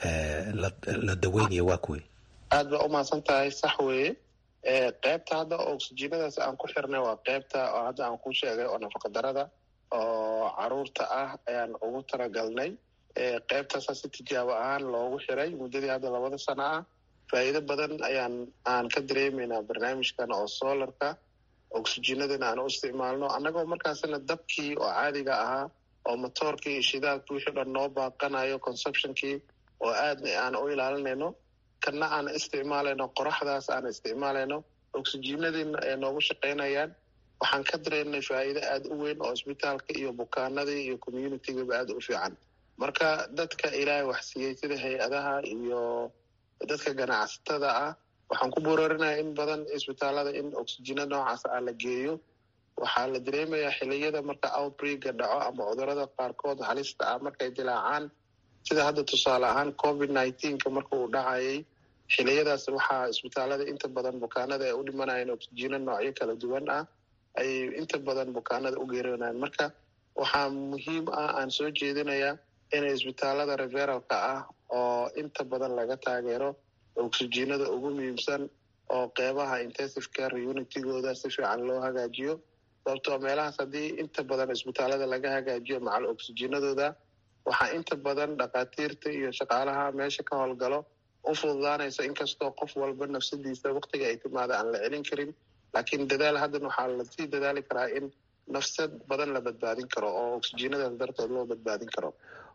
la daweynaya waa kuwey aad baa u mahadsan tahay sax weeye qaybta hadda oxygenadaas aan ku xirnay waa qaybta oo hadda aan ku sheegay oo nafaqadarada oo caruurta ah ayaan ugu talagalnay qaybtaasa si tijaabo ahaan loogu xiray muddadii hadda labada sano ah faa'iido badan ayaan aan ka dareemaynaa barnaamijkan oo solarka oxygenadana aan u isticmaalno annagoo markaasna dabkii oo caadiga ahaa oo motoorkii iyo shidaalkii wixii dhan noo baaqanayo consumptionkii oo aadna aan u ilaalinayno kana aan isticmaalayno qoraxdaas aan isticmaalayno oxygenadiina ay noogu shaqaynayaan waxaan ka dareennay faa'iido aada u weyn oo isbitaalka iyo bukaanadii iyo communitygaba aada u fiican marka dadka ilaahay wax siiyey sida hay-adaha iyo dadka ganacsatada ah waxaan ku boorarinaya in badan isbitaalada in oxygena noocaas ah la geeyo waxaa la dareemayaa xiliyada marka outbreaka dhaco ama cudurada qaarkood halista ah markay dilaacaan sida hadda tusaale ahaan covid nineteenka marka uu dhacayay xiliyadaas waxaa isbitaalada inta badan bukaanada ay u dhimanayeen oxygena noocyo kala duwan ah ay inta badan bukaanada u geeriyonayaan marka waxaa muhiim ah aan soo jeedinayaa inay isbitaalada referalka ah oo inta badan laga taageero oxygenada ugu muhiimsan oo qeybaha intensive care unitigooda si fiican loo hagaajiyo sababtoo meelahaas haddii inta badan isbitaalada laga hagaajiyo macal oxygenadooda waxaa inta badan dhakhaatiirta iyo shaqaalaha meesha ka howlgalo u fududaanaysa inkastoo qof walba nafsadiisa waktiga ay timaada aan la celin karin laakiin dadaal haddan waxaa lasii dadaali karaa in nafsad badan la badbaadin karo oo oxygenadaas darteed loo badbaadin karo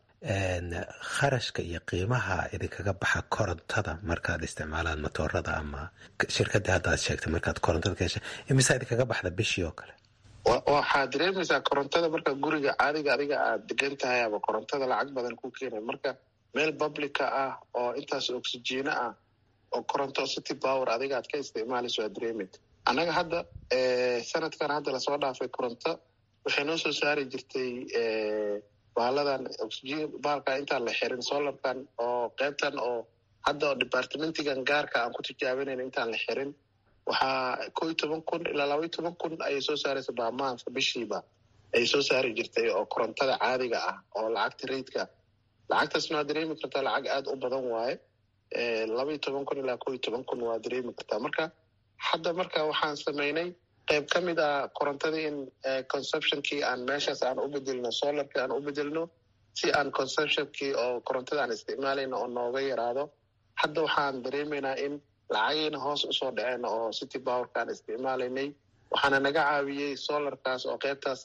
kharashka iyo qiimaha idinkaga baxa korontada markaad isticmaalaan matoorada ama shirkadii hadda aad sheegtay markaad korontada ka hesha imisaa idinkaga baxda bishii oo kale waxaad dareemaysaa korontada marka guriga caadiga adiga aad degan tahay ama korontada lacag badan ku keenay marka meel publica ah oo intaas oxygena ah oo koronto city power adiga aad ka isticmaalayso aad dareemid annaga hadda sanadkan hadda lasoo dhaafay koronto waxay noo soo saari jirtay baaladan oxygen baalka intaan la xirin solarkan oo qaybtan oo hadda oo departmentigan gaarka aan ku tijaabinayn intaan la xirin waxaa ko iyo toban kun ilaa laba iyo toban kun ayay soo saaraysa baamaanka bishiiba ayay soo saari jirtay oo korontada caadiga ah oo lacagta raidka lacagtaasna waa dareemi kartaa lacag aada u badan waaye laba iyo toban kun ilaa ko iyo toban kun waa dareemi kartaa marka hadda marka waxaan samaynay qayb ka mid ah korontadii in consumptionkii aan meeshaas aan u bedelno solarkii aan u bedelno si aan consumptionkii oo korontada aan isticmaalayno oo nooga yaraado hadda waxaan dareemaynaa in lacagiina hoos usoo dhaceen oo city powerka aan isticmaalaynay waxaana naga caawiyey solarkaas oo qaybtaas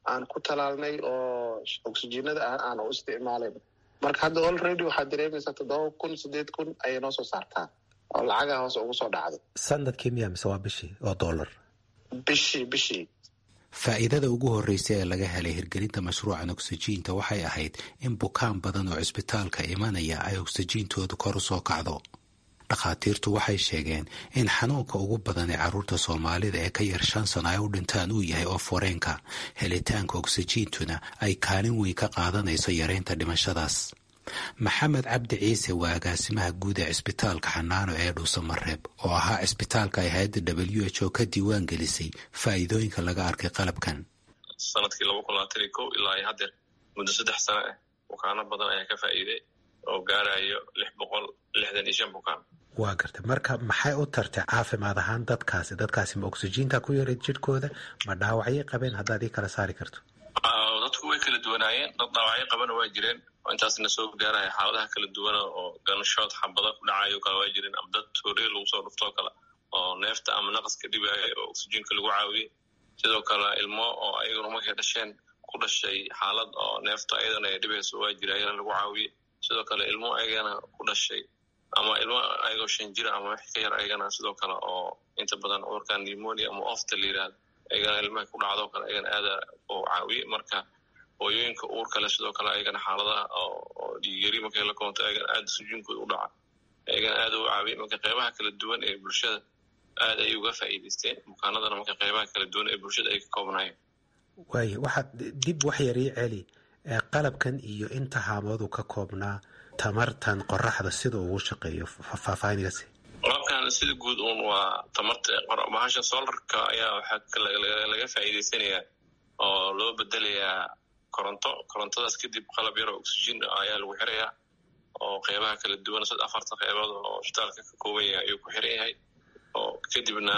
aan ku talaalnay oo oxygenada ah aan u isticmaalayn. marka hadda already waxaad dareemaysaa toddoba kun sideed kun ayay noo soo saartaa oo lacaga hoose ugu soo dhacday. sanadkii miya mise waa bishii oo dollar? bishii bishii. faa'iidada ugu horreysa ee laga helay hirgelinta mashruucan oksijiinta waxay ahayd in bukaan badan oo cisbitaalka imanaya ay oksijiintoodu kor u soo kacdo. dhakhaatiirtu waxay sheegeen in xanuunka ugu badan ee carruurta soomaalida ee ka yar shan sano ay u dhintaan uu yahay oof-wareenka. helitaanka oksijiintuna ay kaalin weyn ka qaadanayso yareynta dhimashadaas. maxamed cabdi ciise waa agaasimaha guud ee cisbitaalka xanaano ee dhuusamareeb oo ahaa cisbitaalka ay hay-adda w h o ka diiwaan gelisay faa'iidooyinka laga arkay qalabkan. sanadkii laba kun labaatan iyo kow ilaa iyo haddeer muddo saddex sano ah bukaano badan ayaa ka faa'iiday oo gaarayo lix boqol lixdan iyo shan bukaan. waa gartay. marka maxay u tartay caafimaad ahaan dadkaasi dadkaasi ma oksijiinta ku yaray jidhkooda ma dhaawacyay qabeen haddaad ii kala saari karto? dadku way kala duwanaayeen. dad dhaawacyo qabana waa jireen oo intaasna soo gaaraya xaaladaha kala duwana oo ganshood xabada ku dhacayo kale waa jireen ama dad tooriye lagu soo dhuftoo kale oo neefta ama naqaska dhibaya oo oksijiinka lagu caawiyey. sidoo kale ilmo oo ayaguna markay dhasheen ku dhashay xaalad oo neefta ayadana ay dhibayso waa jira ayagana lagu caawiyey. sidoo kale ilmo ayagana ku dhashay ama ilmo ayagoo shan jira ama wax ka yar ayagana sidoo kale oo inta badan cudurka pneumonia ama ofta la yirahdo ayagana ilmaha ku dhacdo kale ayagana aada oo caawiye. marka hooyooyinka uur kale sidoo kale ayagana xaaladaha oo dhiigyari markay la koonto ayagana aada sujuunkooda u dhaca ayagana aada u caawiye. marka qeybaha kala duwan ee bulshada aada ayay uga faa'iidaysteen bukaanadana marka qeybaha kala duwan ee bulshada ay ka koobnaayeen. waayo waxaad dib wax yar ii celi qalabkan iyo inta haamoodu ka koobnaa tamartan qoraxda sida ugu shaqeeyo faahfaahinigasi. qalabkan sida guud uun waa tamarta bahasha solarka ayaa waxaa laga faa'iidaysanayaa oo loo bedelayaa koronto. korontadaas kadib qalab yaroo oxygen ayaa lagu xirayaa oo qeybaha kala duwan sad afarta qeybood oo isbitaalka ka kooban yahay ayuu ku xiran yahay oo kadibna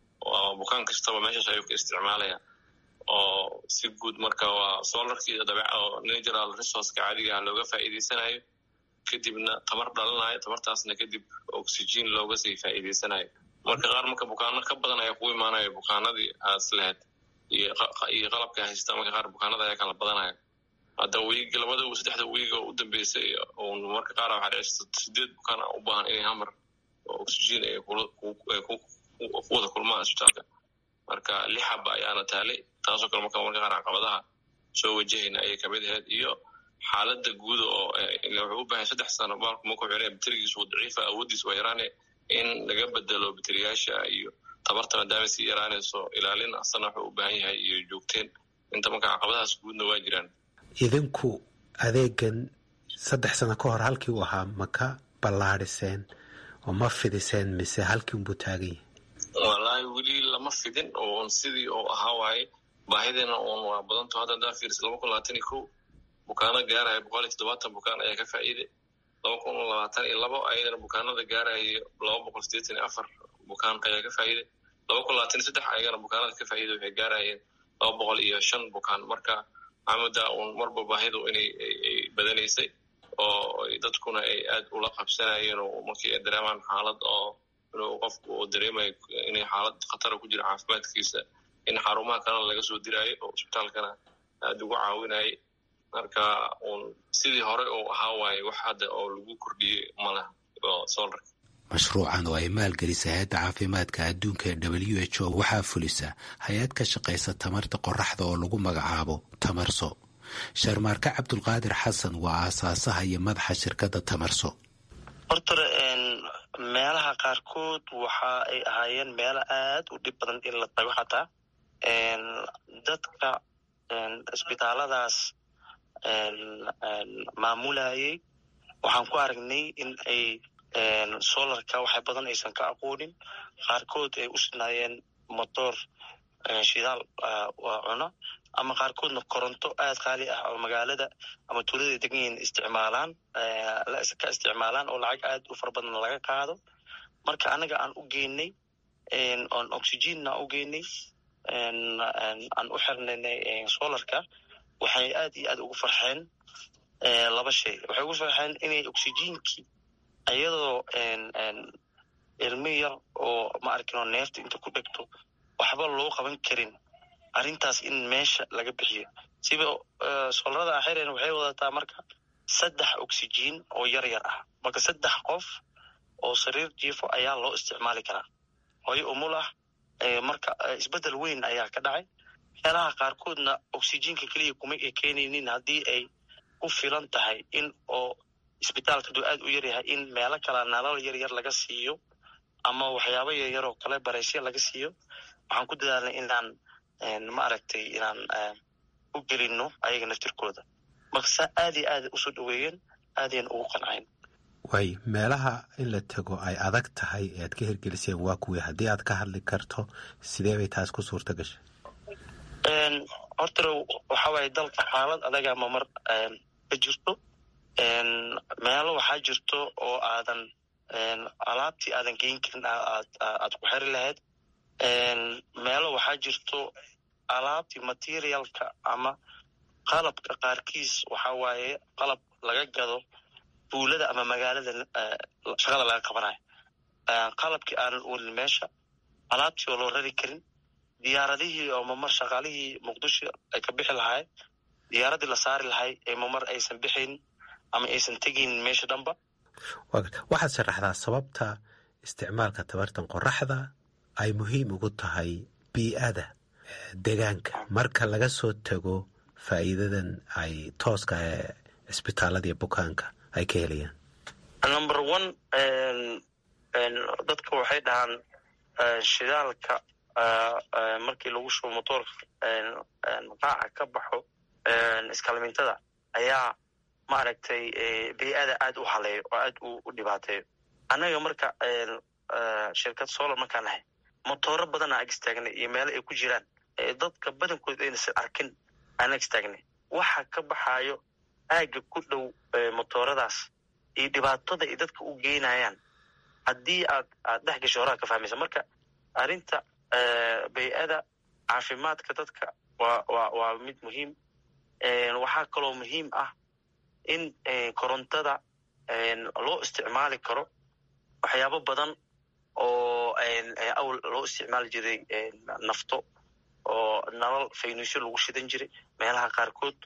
bukaan kastaba meeshaas ayuu ka isticmaalaya oo si guud marka waa solarkii dabeec oo natural resourceka caadiga ah looga faa'iidaysanayo kadibna tamar dhalanayo tamartaasna kadib oxygen looga sii faa'iidaysanayo. marka qaar marka bukaano ka badan ayaa kugu imaanayo bukaanadii aas lahayd iyo qalabka haysta marka qaar bukaanada ayaa kala badanaya. hadda wiig labada saddexda wiig oo u dambeysay uun marka qaar waxaa dhacaysa sideed bukaan u baahan inay hamar oo oxygen ay ku wada kulmaan isbitaalka. marka lix xaba ayaana taalay taasoo kale marka marka qaar caqabadaha soo wajahayna ayay kamid ahayd iyo xaalada guud oo wuxuu u baahay saddex sano baalku markuu xireen baterigiisu uu daciifa awoodiis waa yaraane in laga bedelo bateriyaasha iyo tabarta maadaama sii yaraanayso ilaalin asana wuxuu u baahan yahay iyo joogteen inta marka caqabadahaas guudna waa jiraan. idinku adeegan saddex sano ka hor halkii uu ahaa ma ka ballaadhiseen oo ma fidiseen mise halkii unbuu taagan yahay? wallaahi weli lama fidin oon sidii oo ahaa waaye baahideena oon waa badanto hadda hadaa fiiris laba kun labaatan iyo kow bukaano gaaraya boqol iyo toddobaatan bukaan ayaa ka faa'iiday. laba kun labaatan iyo labo ayadana bukaanada gaaraya laba boqol sideetan iyo afar bukaan ayaa ka faa'iiday. laba kun labaatan iyo saddex ayagana bukaanada ka faa'iiday waxay gaarayeen laba boqol iyo shan bukaan. marka camada uun marba baahidu inay ay badanaysay oo dadkuna ay aad ula qabsanayeen oo markii ay dareemaan xaalad oo inuu qofku uu dareemayo inay xaalad khatara ku jira caafimaadkiisa in xarumaha kalena laga soo diraayo oo isbitaalkana aada ugu caawinayay. marka uun sidii hore uu ahaa waaye wax hadda oo lagu kordhiyey malaha oo solarka. mashruucan oo ay maalgelisay hay-adda caafimaadka adduunka ee w h o waxaa fulisa hay-ad ka shaqaysa tamarta qoraxda oo lagu magacaabo tamarso. sharmaarke cabdulqaadir xasan waa aasaasaha iyo madaxa shirkadda tamarso. horta meelaha qaarkood waxa ay ahaayeen meelo aad u dhib badan in la tago xataa dadka isbitaaladaas maamulayay waxaan ku aragnay in ay solarka waxay badan aysan ka aqoonin qaarkood ay u sinaayeen motor shidaal cuno ama qaarkoodna koronto aad qaali ah oo magaalada ama tuulada degan yihiin isticmaalaan ka isticmaalaan oo lacag aad u fara badan laga qaado. marka anaga aan u geynay oon oxygenna u geynay aan u xirnaynay solarka waxay aad iyo aad ugu farxeen laba shay. waxay ugu farxeen inay oxygenkii iyadoo ilmi yar oo ma arkin oo neefta inta ku dhegto waxba loo qaban karin arrintaas in meesha laga bixiyo. siba soolarada axireen waxay wadataa marka saddex oxygen oo yar yar ah, marka saddex qof oo sariir jiifo ayaa loo isticmaali karaa. hooyo umul ah marka isbedel weyn ayaa ka dhacay. meelaha qaarkoodna oxygenka keliya kuma keenaynin, haddii ay ku filan tahay in oo isbitaalka duu aad u yaryahay in meelo kala nalal yar yar laga siiyo ama waxyaabo yar yar oo kale baraysya laga siiyo. waxaan ku dadaalnay inaan ma aragtay inaan u gelino ayaga naftirkooda, markasa aad iyo aad usoo dhaweeyeen, aadayan ugu qanceen. way meelaha in la tago ay adag tahay ee aad ka hirgeliseen waa kuwii, haddii aad ka hadli karto sidee bay taas ku suurta gashay? horta waxa waaye dalka xaalad adaga mamar ka jirto. meelo waxaa jirto oo aadan alaabtii aadan geyn karin aad aad ku xeri lahayd. meelo waxaa jirto alaabtii materialka ama qalabka qaarkiis waxa waaye qalab laga gado duulada ama magaalada shaqada laga qabanayo. qalabkii aanan oolin meesha, alaabtii oo loo rari karin, diyaaradihii oo mamar shaqaalihii muqdisho ay ka bixi lahay, diyaaradii la saari lahay ee mamar aysan bixin ama aysan tegin meesha dhanba. waxaad sharaxdaa sababta isticmaalka tabartan qoraxda ay muhiim ugu tahay bii'ada deegaanka marka laga soo tago faa'iidadan ay tooska ee cisbitaalada iyo bukaanka ay ka helayaan. number one dadka waxay dhahaan shidaalka markii lagu shubo motoorka qaaca ka baxo iskaalmintada ayaa maaragtay bii'ada aad u haleeyo oo aad u dhibaateeyo. annaga marka shirkad solar markaan nahay motooro badanaa ag istaagnay iyo meelo ay ku jiraan dadka badankood aynasa arkin aan ag istaagnay. waxa ka baxaayo aaga ku dhow motooradaas iyo dhibaatada ay dadka u geynayaan haddii aad aad dhex gasho horaa ka fahmaysa. marka arrinta bii'ada caafimaadka dadka waa waa waa mid muhiim. waxaa kaloo muhiim ah in korontada loo isticmaali karo waxyaabo badan oo awl loo isticmaali jiray nafto oo nalal faynuusyo lagu shidan jiray meelaha qaarkood.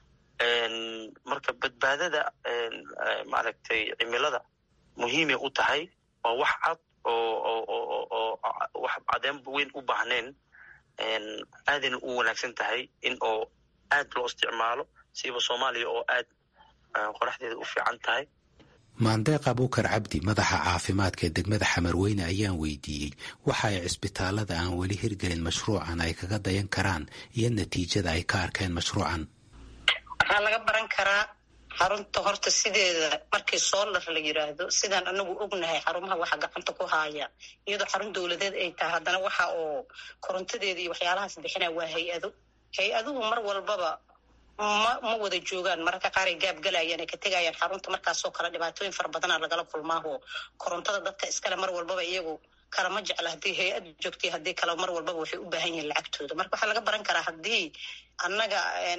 marka badbaadada maaragtay cimilada muhiimay u tahay. waa wax cad oo oo wax cadeen weyn u baahnayn, aadayna u wanaagsan tahay in oo aad loo isticmaalo, siiba soomaaliya oo aad qoraxdeeda u fiican tahay. maandeeq abuukar cabdi madaxa caafimaadka ee degmada xamarweyne ayaan weydiiyey waxa ay cisbitaalada aan weli hirgelin mashruucan ay kaga dayan karaan iyo natiijada ay ka arkeen mashruucan. waxaa laga baran karaa xarunta horta sideeda markii solar la yiraahdo, sidaan anagu ognahay xarumaha waxa gacanta ku haya iyadoo xarun dowladeed ay tahay, haddana waxa oo korontadeeda iyo waxyaalahaas bixinaa waa hay-ado. hay-aduhu mar walbaba ma ma wada joogaan, mararka qaar ay gaabgalayaan ay ka tegayaan xarunta. markaasoo kale dhibaatooyin fara badanaa lagala kulmaaho korontada dadka iskale mar walbaba iyagu kalama jecla haddii hay-ad joogtay, haddii kale mar walbaba waxay u baahan yihiin lacagtooda. marka waxaa laga baran karaa haddii annaga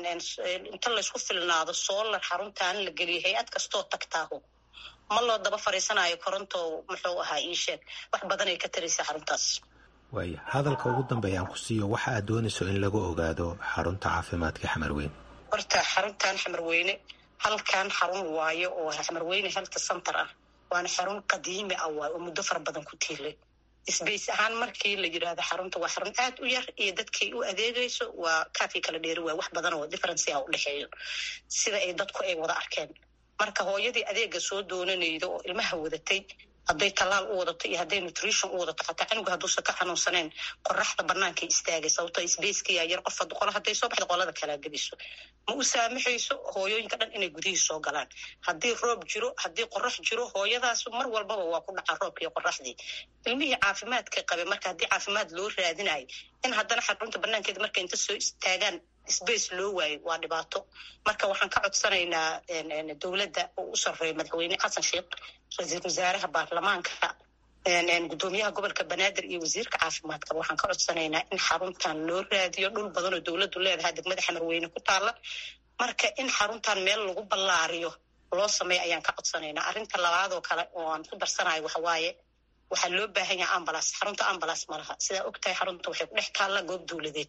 inta laysku filnaado solar xaruntaan la geliyo hay-ad kastoo tagtaaho ma loo daba fariisanayo koronto muxuu ahaa ii sheeg wax badan ay ka taraysa xaruntaas. waaya hadalka ugu dambeeya aan ku siiyo waxa aad doonayso in lagu ogaado xarunta caafimaadka xamarweyne. horta xaruntan xamarweyne halkan xarun waayo oo xamarweyne health center ah, waana xarun qadiimi ah waayo oo muddo fara badan ku tiilay. isbays ahaan markii la yidhaahdo xarunta waa xarun aad u yar iyo dadkay u adeegayso waa kaafii kala dheeri waay, wax badan oo difference ah u dhexeeyo sida ay dadku ay wada arkeen. marka hooyadii adeega soo doonanayda oo ilmaha wadatay hadday tallaal u wadato iyo hadday nutrition u wadato, xataa canuga hadduusan ka xanuunsaneen qoraxda bannaankay istaagay sababto isbayskiyaa yar qof qolo hadday soo baxda qolada kalaa geliso ma u saamaxayso hooyooyinka dhan inay gudihii soo galaan. haddii roob jiro haddii qorax jiro hooyadaas mar walbaba waa ku dhaca roobka iyo qoraxdii. ilmihii caafimaadka qabe marka haddii caafimaad loo raadinayo in haddana xarunta bannaankeeda marka inta soo istaagaan space loo waayo waa dhibaato. marka waxaan ka codsanaynaa dowladda oo u sarreeya madaxweyne xasan sheekh, ra-iisul wasaaraha baarlamaanka, gudoomiyaha gobolka banaadir iyo wasiirka caafimaadka, waxaan ka codsanaynaa in xaruntan loo raadiyo dhul badan oo dowladdu leedahay degmada xamarweyne ku taala. marka in xaruntan meel lagu ballaariyo loo sameeyo ayaan ka codsanaynaa. arrinta labaadoo kale oo aan ku darsanayo waxa waaye waxaa loo baahan yahay ambulance. xarunta ambulance ma laha, sidaa og tahay xarunta waxay ku dhex taalla goob dowladeed.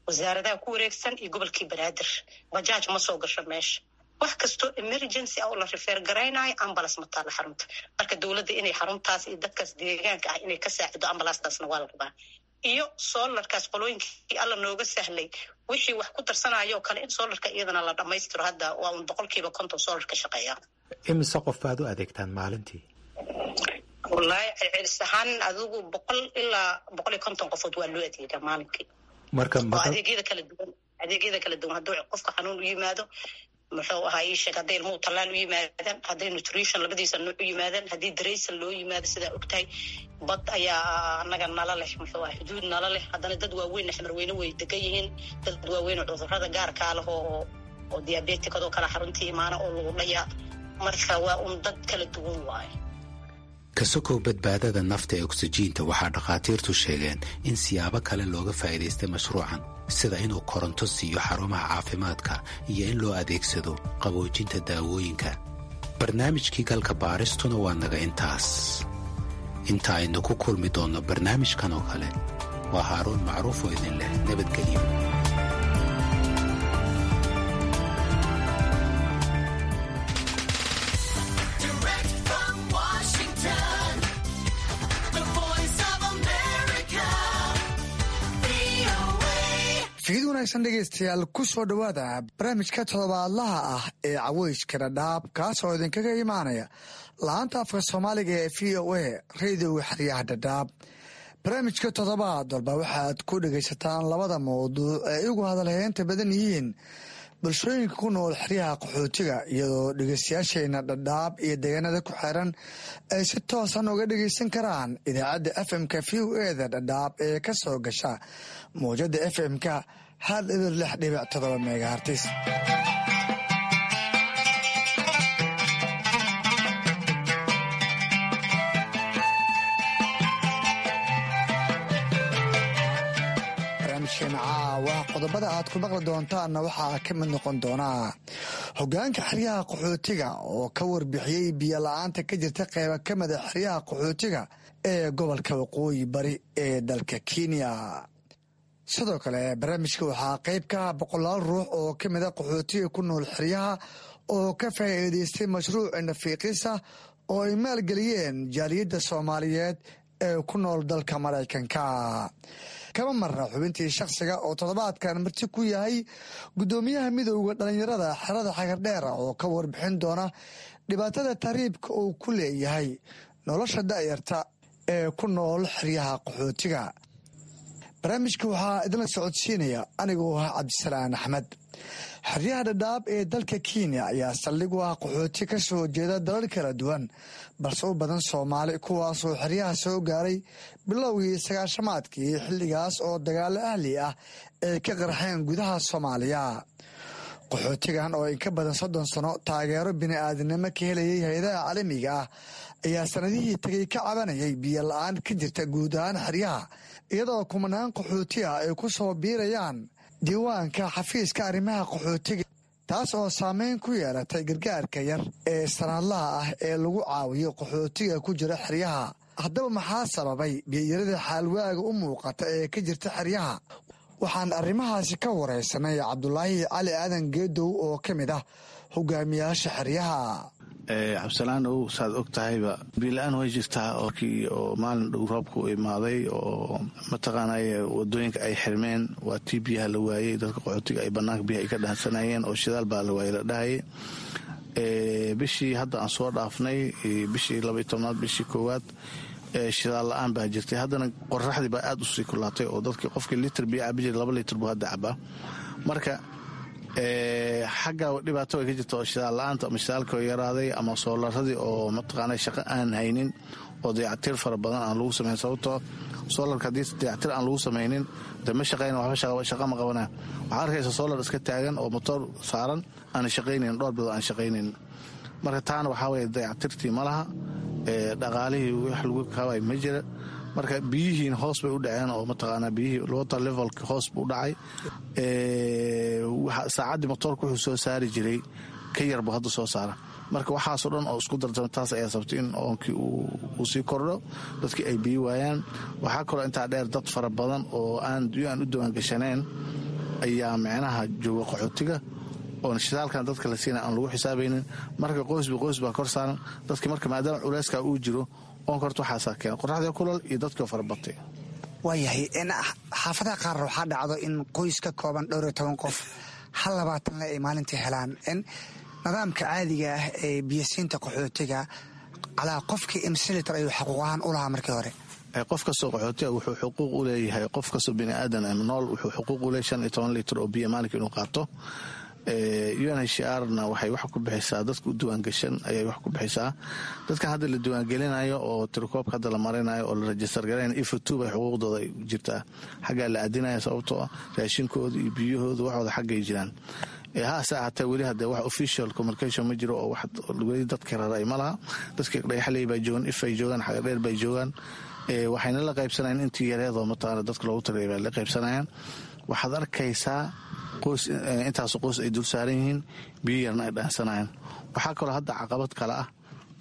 wasaaradaha ku wareegsan iyo gobolkii banaadir bajaaj ma soo gasho meesha wax kastoo emergency ah oo la refer garaynayo ambulance ma taala xarunta marka dowladda inay xaruntaas iyo dadkaas deegaanka ah inay ka saacido ambulance-taasna waa la rabaa iyo solarkaas qolooyinkii alla nooga sahlay wixii wax ku darsanayo kale in solarka iyadana la dhamaystiro hadda waa un boqolkiiba konton solarka shaqeeya imise qof baad u adeegtaan maalintii wallaahi celcelis ahaan adigu boqol ilaa boqol iyo konton qofood waa loo adeegaa maalinkii marka adeegyada kala duwan adeegyada kala duwan hadduu qofka xanuun u yimaado muxuu ahaa ii sheeg hadday ilmuhu tallaal u yimaadaan hadday nutrition labadiisa nooc u yimaadaan haddii daraysan loo yimaado sidaa ogtahay bad ayaa annaga nala leh muxuu aha xuduud nala leh haddana dad waaweyn xamarweyne way degan yihiin dad waaweyn oo cudurrada gaarkaa leh oo oo diabetikadoo kale xaruntii imaana oo lagu dhayaa marka waa un dad kala duwan waaye ka sokow badbaadada nafta ee oksijiinta waxaa dhakhaatiirtu sheegeen in siyaabo kale looga faa'iidaystay mashruucan sida inuu koronto siiyo xarumaha caafimaadka iyo in loo adeegsado qaboojinta daawooyinka barnaamijkii galka baaristuna waa naga intaas inta aynu ku kulmi doonno barnaamijkan oo kale waa haaruun macruuf oo idin leh nabadgelyo fiid wanaagsan dhegaystayaal ku soo dhowaada barnaamijka toddobaadlaha ah ee caweyska dhadhaab kaasoo idinkaga imaanaya la-aanta afka soomaaliga ee v o a radioga xeryaha dhadhaab barnaamijka toddobaad walba waxaad ku dhegaysataan labada mawduuc ee igu hadalheynta badan yihiin bulshooyinka ku nool xeryaha qaxootiga iyadoo dhegaystayaasheenna dhadhaab iyo deegaanada ku xiran ay si toosan uga dhegaysan karaan idaacadda f m-ka v o eda dhadhaab ee ka soo gasha mawjada f m-ka hal ibir lix dhibic todoba megahartis barnaamijkeena caawa qodobada aad ku maqli doontaanna waxaa ka mid noqon doonaa hogaanka xeryaha qaxootiga oo ka warbixiyey biyo la-aanta ka jirta qeyba ka mida xeryaha qaxootiga ee gobolka waqooyi bari ee dalka kenya sidoo kale barnaamijka waxaa qeyb ka boqolaal ruux oo ka mida qaxootiga ku nool xeryaha oo ka faa'iidaystay mashruuc nafiiqisa oo ay maalgeliyeen jaaliyadda soomaaliyeed ee ku nool dalka maraykanka kama marna xubintii shakhsiga oo toddobaadkan marti ku yahay guddoomiyaha midowda dhallinyarada xerada xagardheera oo ka warbixin doona dhibaatada tahriibka uu ku leeyahay nolosha da'yarta ee ku nool xeryaha qaxootiga barnaamijka waxaa idinla socodsiinaya anigoo ah cabdisalaan axmed xeryaha dhadhaab ee dalka kenya ayaa saldhig u ah qaxooti ka soo jeeda dalal kala duwan balse u badan soomaali kuwaasoo xeryaha soo gaaray bilowgii sagaashamaadkii xilligaas oo dagaalo ahli ah ay ka qarxeen gudaha soomaaliya qaxootigan oo in ka badan soddon sano taageero bini'aadinimo ka helayay hay-adaha caalamiga ah ayaa sanadihii tegay ka cabanayay biyo la-aan ka jirta guud ahaan xeryaha iyadoo kumanaan qaxooti ah ay ku soo biirayaan diiwaanka xafiiska arrimaha qaxootiga taas oo saameyn ku yeelatay gargaarka yar ee sanadlaha ah ee lagu caawiyo qaxootiga ku jira xeryaha haddaba maxaa sababay biyoyarada xaalwaaga u muuqata ee ka jirta xeryaha waxaan arrimahaasi ka waraysanay cabdulaahi cali aadan geedow oo ka mid ah hogaamiyaasha xeryaha cabdisalaan ow saad og tahayba biila-aan way jirtaa oo maalin dhow roobku imaaday oo mataqaanay wadooyinka ay xirmeen waa tii biyaha la waayey dadka qaxootiga ay banaanka biyaha ay ka dhaansanayeen oo shidaal baa la waayey la dhahayay bishii hadda aan soo dhaafnay bishii labaiy tobnaad bishii koowaad shidaal la-aan baa jirtay haddana qoraxdii baa aada usii kulaatay oo dadkii qofkii litir biyo cabi jira laba litir buu hadda cabaa marka xagga dhibaato way ka jirta oo shidaal la-aanta ama shidaalka oo yaraaday ama soolaradii oo mataqaana shaqo aan haynin oo dayactir fara badan aan lagu samayn sababtoo soolarka haddii dayactir aan lagu samaynin de ma shaqayn waxba shaqa ma qabanaa waxaa arkaysa soolar iska taagan oo motoor saaran aana shaqaynayn dhowr bilood aan shaqaynayn marka taana waxaa weye dayactirtii ma laha dhaqaalihii wax lagu kaabay ma jira marka biyihiin hoos bay u dhaceen oo mataqaanaa biyihii water levelka hoos buu dhacay saacaddii motoorka wuxuu soo saari jiray ka yar buu hadda soo saara marka waxaasoo dhan oo isku dartama taas ayaa sabtay in oonkii uu sii kordho dadkii ay biyi waayaan waxaa kaloo intaa dheer dad fara badan oo aan aan u diiwaangashaneen ayaa micnaha jooga qaxootiga oon shidaalkan dadka la siina aan lagu xisaabaynin marka qoysba qoys baa kor saaran dadki marka maadaama culeyskaa uu jiro oon korta waxaasaa keena qoraxda kulal iyo dadkii farabatay waayahay xaafadaha qaar waxaa dhacdo in qoys ka kooban dhowr iyo toban qof hal labaatan le ay maalintii helaan nidaamka caadiga ah ee biyasiinta qaxootiga calaa qofkii imsilitar ayuu xaquuq ahaan u lahaa markii hore qof kastoo qaxootiga wuxuu xuquuq u leeyahay qof kastoo bini aadan nool wuxuu xuquuq u leeyahay shan iyo toban litir oo biyo maalinka inuu qaato u n h r na waxay wax ku bixisaa dadka u diiwaangashan ayay wax ku bixisaa dadkan hadda la diiwaangelinayo oo tirikoobka hadda la marinayo oo la rajistar garanayo ifatu bay xuquuqdooda ay jirtaa xaggaa la aadinaya sababtoo ah raashinkooda iyo biyahooda waxooda xaggay jiraan haase ahaatee weli hadee wax official communication ma jiro oo weli dadka raray ma laha dadka dhagaxley baa joogaan ifay joogaan xagadheer bay joogaan waxayna la qaybsanayaan intii yareedoo mataqaana dadka loogu tagay bay la qaybsanayaan waxaad arkaysaa qoys intaasoo qoys ay dul saaran yihiin biyo yarna ay dhaansanayaan waxaa kaloo hadda caqabad kale ah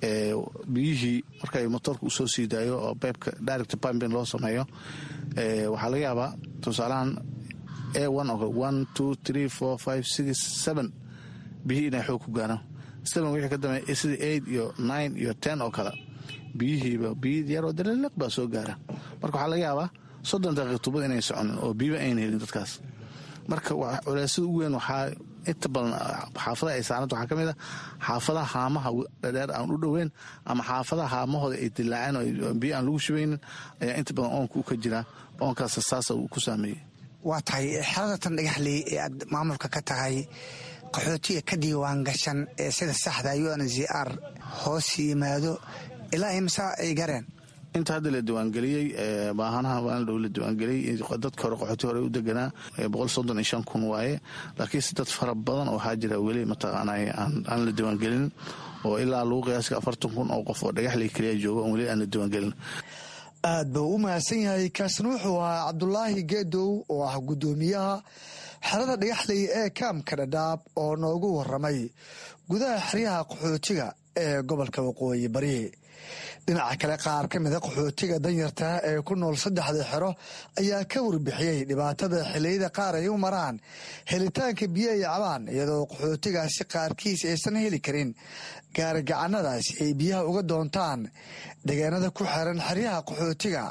biyihii markay motoorka usoo sii daayo oo beybka direct pumping loo sameeyo waxaa laga yaabaa tusaalahan a one two three four five six seven biyihii inay xoog ku gaaraan seven wixii ka dambeeya sida eight iyo nine iyo ten oo kale biyihiiba biyi yaroo dalaliq baa soo gaara marka waxaa laga yaabaa soddon daqiiq tubad inay soconin oo biyaba ayna helin dadkaas marka culeysada ugu weyn waxaa inta badan xaafadaha ay saaranta waxaa ka mid a xaafadaha haamaha dhadheer aan u dhoweyn ama xaafadaha haamahooda ay dilaaceen oo biyo aan lagu shubaynin ayaa inta badan oonka u ka jira oonkaas saasa uu ku saameeyey waa tahay xerada tan dhagaxley ee aad maamulka ka tahay qaxootiga ka diiwaan gashan ee sida saxda u n z r hoos yimaado ilaa imsa ay gareen inta hadda la diiwaangeliyey baahanaha waan dhow la diiwaangeliyey dadka hore qaxooti hore u deganaa boqol soddon iyo shan kun waaye laakiinse dad fara badan oo waxaa jira weli mataqaanay aan la diiwaangelin oo ilaa lagu qiyaasay afartan kun oo qof oo dhagaxley keliya jooga oon weli aan la diiwaangelin aad buu u mahadsan yahay kaasna wuxuu ahaa cabdulaahi geedow oo ah guddoomiyaha xerada dhagaxley ee kaamka dhadhaab oo noogu waramay gudaha xeryaha qaxootiga ee gobolka waqooyi bari dhinaca kale qaar ka mida qaxootiga danyarta ee ku nool saddexda xero ayaa ka warbixiyey dhibaatada xilliyada qaar ay u maraan helitaanka biyo ay cabaan iyadoo qaxootigaasi qaarkiis aysan heli karin gaarigacanadaasi ay biyaha uga doontaan deegaanada ku xiran xeryaha qaxootiga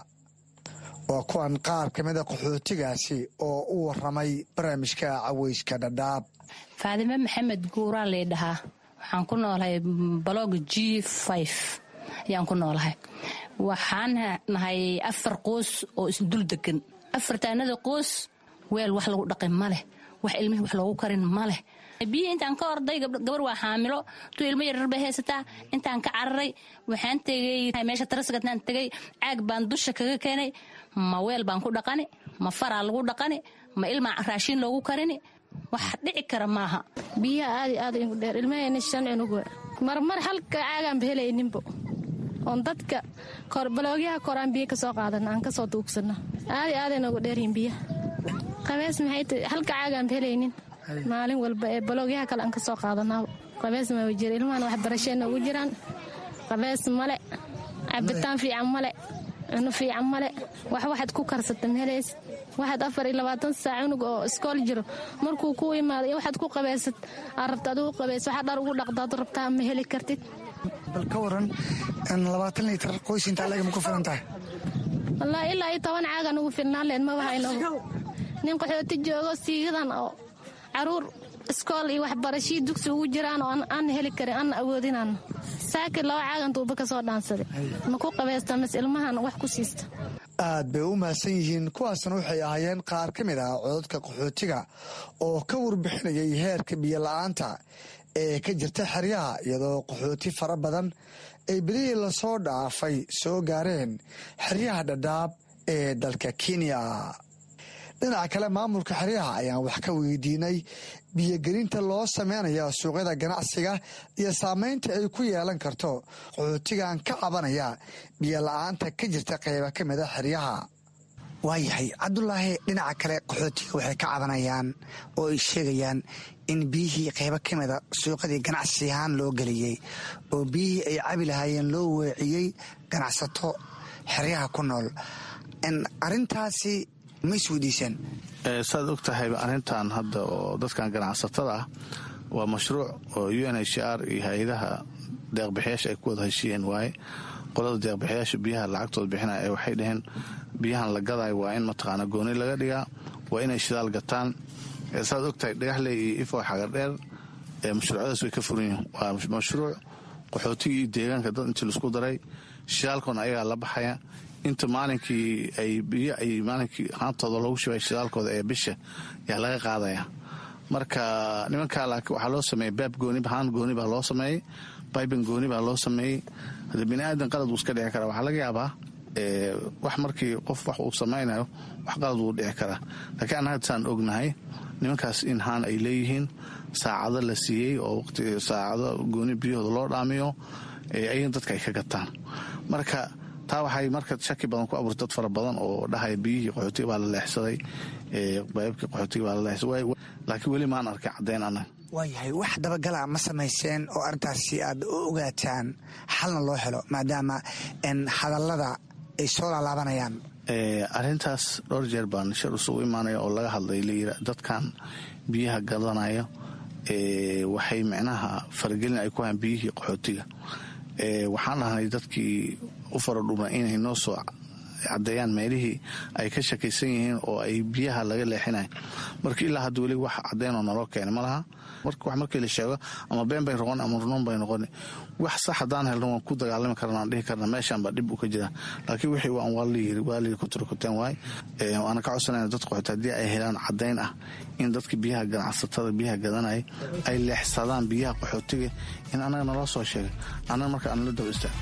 waa kuwan qaar ka mida qaxootigaasi oo u waramay barnaamijka caweyska dhadhaab faadime maxamed guuraa leydhahaa waxaan ku noolahay balog g five ayaan ku noolahay waxaan nahay afar qoys oo isdul degan afartaanada qoys weel wax lagu dhaqin ma leh wax ilmihii wax loogu karin ma leh biyo intaan ka orday gabar waa xaamilo tuu ilmo yaryar bay haysataa intaan ka cararay waxaan tegey meesha tarasgadnaan tegey caag baan dusha kaga keenay ma weel baan ku dhaqani ma faraa lagu dhaqani ma ilmaa raashiin loogu karini wax dhici kara maaha biyaha aad aad igu dheer ilmahayna shan cunug marmar halka caagaan bahelayninbo oon dadka balogyaha koraan biyo ka soo qaadana aan ka soo duugsana aad aad inagu dheeryihin biyaha qabees maxay tahay halka caagaan bahelaynin maalin walba ee balogyaha kale aan ka soo qaadanaa qabees ma jira ilmahan wax barasheenna ugu jiraan qabees male cabitaan fiican male cuno fiican male wax waxaad ku karsata mahelays waxaad afar iyo labaatan saac cunug oo iskool jiro markuu ku imaado iyo waxaad ku qabeysad aad rabta adigu qabeys waxaad dhar ugu dhaqdaad rabtaa ma heli kartid bal ka waran labaatan liitar qoys intaa laga ma ku filan tahay wallaahi ilaa iyo toban caagan ugu filnaan leen ma bahayno nin qaxooti joogo siigadan oo caruur iskool iyo waxbarashii dugsi ugu jiraan oo aan heli karin aan awoodinaan saakir laba caagan duuba ka soo dhaansaday ma ku qabaysta mas ilmahan wax ku siista aad bay u mahadsan yihiin kuwaasna waxay ahaayeen qaar ka mid ah cododka qaxootiga oo ka warbixinayay heerka biyo la-aanta ee ka jirta xeryaha iyadoo qaxooti fara badan ay bilihii lasoo dhaafay soo gaareen xeryaha dhadhaab ee dalka kenya dhinaca kale maamulka xeryaha ayaan wax ka weydiinay biyogelinta loo sameynaya suuqyada ganacsiga iyo saameynta ay ku yeelan karto qaxootigan ka cabanaya biyo la-aanta ka jirta qayba ka mida xeryaha waayahay cabdulaahi dhinaca kale qaxootiga waxay ka cabanayaan oo ay sheegayaan in biyihii qaybo ka mida suuqadii ganacsi ahaan loo geliyey oo biyihii ay cabi lahaayeen loo weeciyey ganacsato xeryaha ku nool arintaasi ma isweydiiseen saad og tahayba arrintan hadda oo dadkan ganacsatada ah waa mashruuc oo u n h r iyo hay-adaha deeqbixiyaasha ay ku wada heshiiyeen waaye qolada deeqbixiyaasha biyaha lacagtooda bixinaya ee waxay dhaheen biyahan la gadayo waa in mataqaana gooni laga dhigaa waa inay shidaal gataan saad og tahay dhagaxley iyo ifo xagardheer mashruucyadaas way ka furan yihiin waa mashruuc qaxootiga iyo deegaanka dad intii laisku daray shidaalkoona ayagaa la baxaya inta maalinkii ay biyo ay maalinkii haantooda loogu shibay shidaalkooda ee bisha yaa laga qaadaya marka nimankaa laakiin waxaa loo sameeyey baab gooni haan gooni baa loo sameeyey baiban gooni baa loo sameeyey hadda bini aadan qalad wuu iska dhici karaa waxaa laga yaabaa wax markii qof wax uu samaynayo wax qalad wuu dhici karaa laakiin annaga saan ognahay nimankaas in haan ay leeyihiin saacado la siiyey oo waqti saacado gooni biyahooda loo dhaamiyo ayagana dadka ay ka gataan marka taa waxay marka shaki badan ku abuurtay dad fara badan oo dhahaya biyihii qaxootiga baa la leexsaday baybkii qaxootiga baa la leexsaday laakiin weli maan arkay caddayn annaga waayahay wax dabagala ma samayseen oo arrintaasi aad u ogaataan xalna loo helo maadaama hadallada ay soo laalaabanayaan arrintaas dhowr jeer baan shir isugu imaanaya oo laga hadlay layira dadkan biyaha gadanaya waxay micnaha faragelin ay ku hayaan biyihii qaxootiga waxaan dhahnay dadkii u faradhuma inay noo soo caddeeyaan meelihii ay ka shakaysan yihiin oo ay biyaha laga leexinayo marka ilaa hadda weli wax caddeynoo naloo keenay ma laha marka wax markii la sheego ama been bay noqon ama runoon bay noqon wax sax haddaan helno waan ku dagaalami karna aan dhihi karna meeshaan baa dhib u ka jira laakiin wixii waan waa layiri waa layiri kuturkuteen waay waana ka codsanayna dadka qaxooti haddii ay helaan caddayn ah in dadka biyaha ganacsatada biyaha gadanaya ay leexsadaan biyaha qaxootiga in annaga naloo soo sheegay annaga marka aan la daba istaag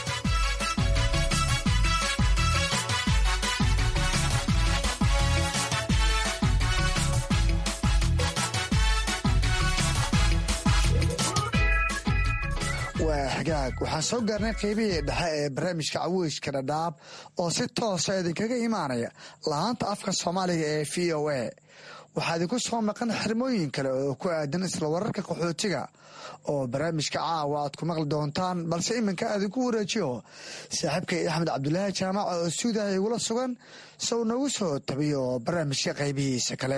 waxaan soo gaarnay qaybihii dhexe ee barnaamijka caweyska dhadhaab oo si toosa idinkaga imaanaya lahaanta afka soomaaliga ee v o a waxaa idinku soo maqan xirmooyin kale oo ku aadan isla wararka qaxootiga oo barnaamijka caawa aad ku maqli doontaan balse iminka aadinku wareejiyo saaxiibkay axmed cabdulaahi jaamac oo suudaha igula sugan sow nagu soo tabiyo barnaamijka qaybihiisa kale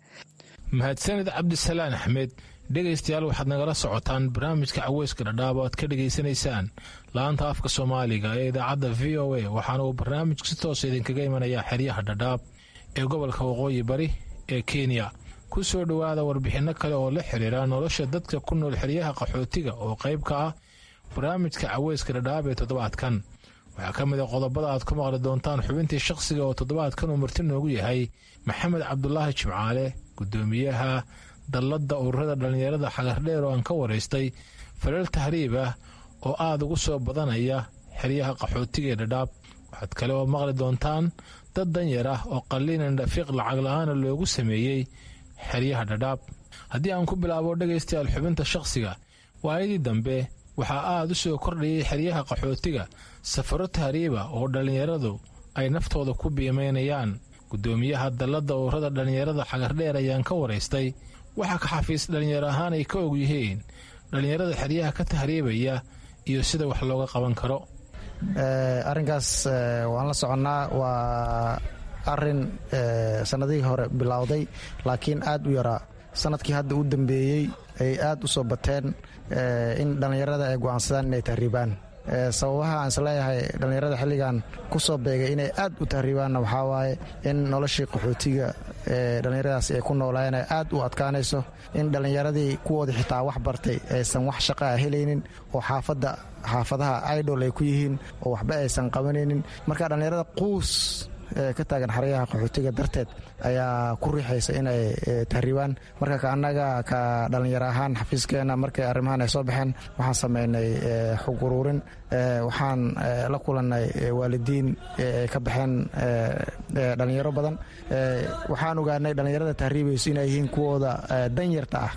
mahadsanid cabdisalaan axmed dhegaystayaal waxaad nagala socotaan barnaamijka caweyska dhadhaab oo aad ka dhegaysanaysaan laanta afka soomaaliga ee idaacadda v o a waxaana uu barnaamijku si toosa idinkaga imanayaa xeryaha dhadhaab ee gobolka waqooyi bari ee kenya ku soo dhowaada warbixinno kale oo la xiriira nolosha dadka ku nool xeryaha qaxootiga oo qayb ka ah barnaamijka caweyska dhadhaab ee toddobaadkan waxaa ka mid a qodobada aad ku maqli doontaan xubintii shakhsiga oo toddobaadkan uu marti noogu yahay maxamed cabdulaahi jimcaale gudoomiyaha dalladda ururada dhallinyarada xagardheer oo aan ka waraystay falal tahriib ah oo aad ugu soo badanaya xeryaha qaxootiga ee dhadhaab waxaad kale oo maqli doontaan dad danyar ah oo qalliinan dhafiiq lacag la-aana loogu sameeyey xeryaha dhadhaab haddii aan ku bilaabo dhegaystayaal xubinta shakhsiga waayadii dambe waxaa aad u soo kordhayay xeryaha qaxootiga safaro tahriiba oo dhallinyaradu ay naftooda ku biimaynayaan gudoomiyaha dalladda ururada dhallinyarada xagardheer ayaan ka waraystay waxaa ka xafiis dhallinyaro ahaan ay ka og yihiin dhallinyarada xeryaha ka tahriibaya iyo sida wax looga qaban karo arrinkaas waan la soconnaa waa arin sannadihii hore bilowday laakiin aad u yaraa sanadkii hadda u dambeeyey ay aad u soo bateen in dhallinyarada ay go'aansadaan inay tahriibaan sababaha aan isleeyahay dhallinyarada xilligan ku soo beegay inay aad u tahriibaanna waxaa waaye in noloshii qaxootiga dhallinyaradaasi ay ku noolaayeen ay aad u adkaanayso in dhallinyaradii kuwoodii xitaa wax bartay aysan wax shaqa a helaynin oo xaafadda xaafadaha idol ay ku yihiin oo waxba aysan qabanaynin marka dhallinyarada quus ka taagan xeryaha qaxootiga darteed ayaa ku riixaysa inay tahriibaan marka ka annaga ka dhallinyaro ahaan xafiiskeena markay arrimahan ay soo baxeen waxaan samaynay xog uruurin waxaan la kulannay waalidiin ay ka baxeen dhallinyaro badan waxaan ogaanay dhallinyarada tahriibayso inay yihiin kuwooda danyarta ah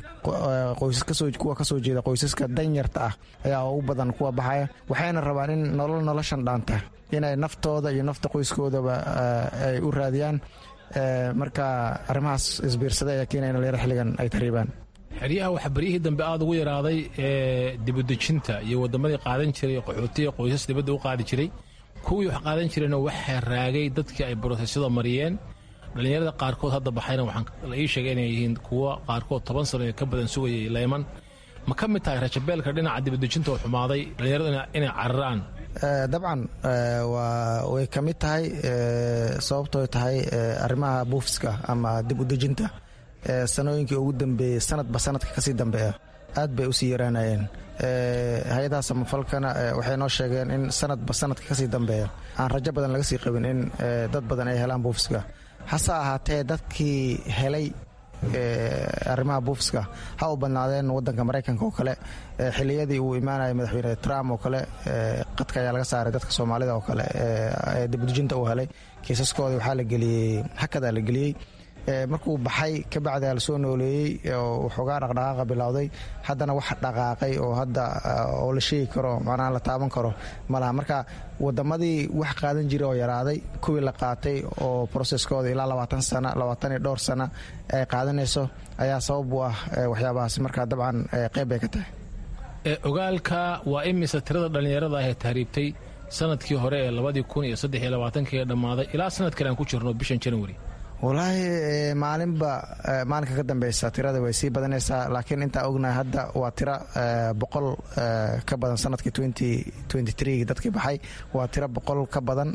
kuwa kasoo jeeda qoysaska danyarta ah ayaa ugu badan kuwa baxaya waxayna rabaan in nolol noloshan dhaanta inay naftooda iyo nafta qoyskoodaba ay u raadiyaan marka arrimahaas isbiirsaday ayaa keenaya in dhallinyaro xilligan ay tahriibaan xeryaha waxaa baryihii dambe aada ugu yaraaday ee dibudejinta iyo waddamadii qaadan jiray qaxootiga qoysas dibadda u qaadi jiray kuwii wax qaadan jirayna waxaa raagay dadkii ay brosesyada mariyeen dhallinyarada qaarkood hadda baxayna waxaan la ii sheegay inay yihiin kuwa qaarkood toban sano ee ka badan sugayay leeman ma ka mid tahay rajabeelka dhinaca dibadejinta oo xumaaday dhallinyaradu inay cararaan dabcan way ka mid tahay sababtoo tahay arrimaha buufiska ama dib u dejinta sanooyinkii ugu dambeeyey sanadba sanadka kasii dambeeya aad bay usii yaraanayeen hay-adaha samafalkana waxay noo sheegeen in sanadba sanadka kasii dambeeya aan rajo badan laga sii qabin in dad badan ay helaan buufiska hase ahaatee dadkii helay arrimaha buufiska ha u badnaadeen wadanka maraykanka oo kale xiliyadii uu imaanaya madaxweyne Trump oo kale qadka ayaa laga saaray dadka Soomaalida oo kale ee dibadejinta uu helay kiisaskooda waxaa la geliyey hakada la geliyey markuu baxay ka bacdi la soo nooleeyay oo xogaa dhaqdhaqaaqa bilowday haddana wax dhaqaaqay oo hadda oo la sheegi karo macnaha la taaban karo malaha marka wadamadii wax qaadan jiray oo yaraaday kuwii la qaatay oo processkooda ilaa labaatan sano labaatan iyo dhowr sano ay qaadanayso ayaa sabab u ah waxyaabahaas marka dabcan qayb ay ka tahay ogaalka waa imisa tirada dhallinyarada ah ee tahriibtay sanadkii hore ee labadii kun iyo saddex iyo labaatankii ee dhammaaday ilaa sanadkan aan ku jirno bishan January wallaahi maalinba maalinka ka dambeysa tirada way sii badanaysaa laakiin intaa ognahay hadda waa tiro boqol ka badan sanadkii twenty twenty-three dadkii baxay waa tiro boqol ka badan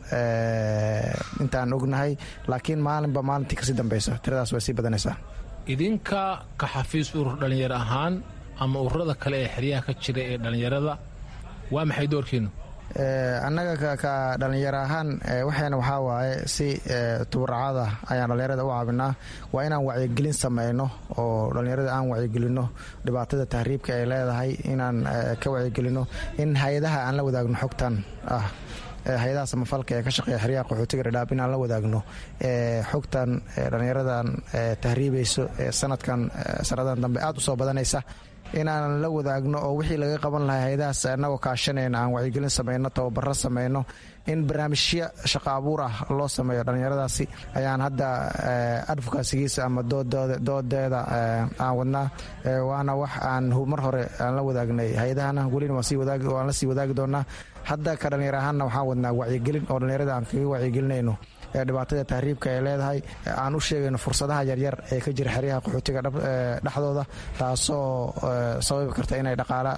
intaan ognahay laakiin maalinba maalintii kasii dambeysa tiradaas way sii badanaysaa idinka ka xafiis urur dhalinyaro ahaan ama ururada kale ee xeryaha ka jira ee dhalinyarada waa maxay doorkiinu annaga ka dhalinyaro ahaan waxayna waxaa waaye si tubaracada ayaan dhalinyarada u caabinaa waa inaan wacyigelin sameyno oo dhalinyarada aan wacyigelino dhibaatada tahriibka ay leedahay inaan ka wacyigelino in hay-adaha aan la wadaagno xogtan ah hay-adaha samafalka ee ka shaqeeya xeryaha qaxootiga dhadhaab inaan la wadaagno xogtan dhalinyaradan tahriibayso ee sanadkan sanadan dambe aad u soo badanaysa inaan la wadaagno oo wixii laga qaban lahaa hay-adahaas annagoo kaashanayna aan wacyigelin sameyno tababaro sameyno in barnaamijyo shaqo abuur ah loo sameeyo dhallinyaradaasi ayaan hadda advokasigiisa ama doodeeda aan wadnaa waana wax aan mar hore aan la wadaagnay hay-adahana welina waan la sii wadaagi doonaa hadda ka dhallinyaro ahaanna waxaan wadnaa wacyigelin oo dhallinyarada aan kaga wacyigelinayno dhibaatada tahriibka ay leedahay aan u sheegayno fursadaha yaryar ee ka jira xeryaha qaxootiga dhexdooda taasoo sababi karta inay dhaqaala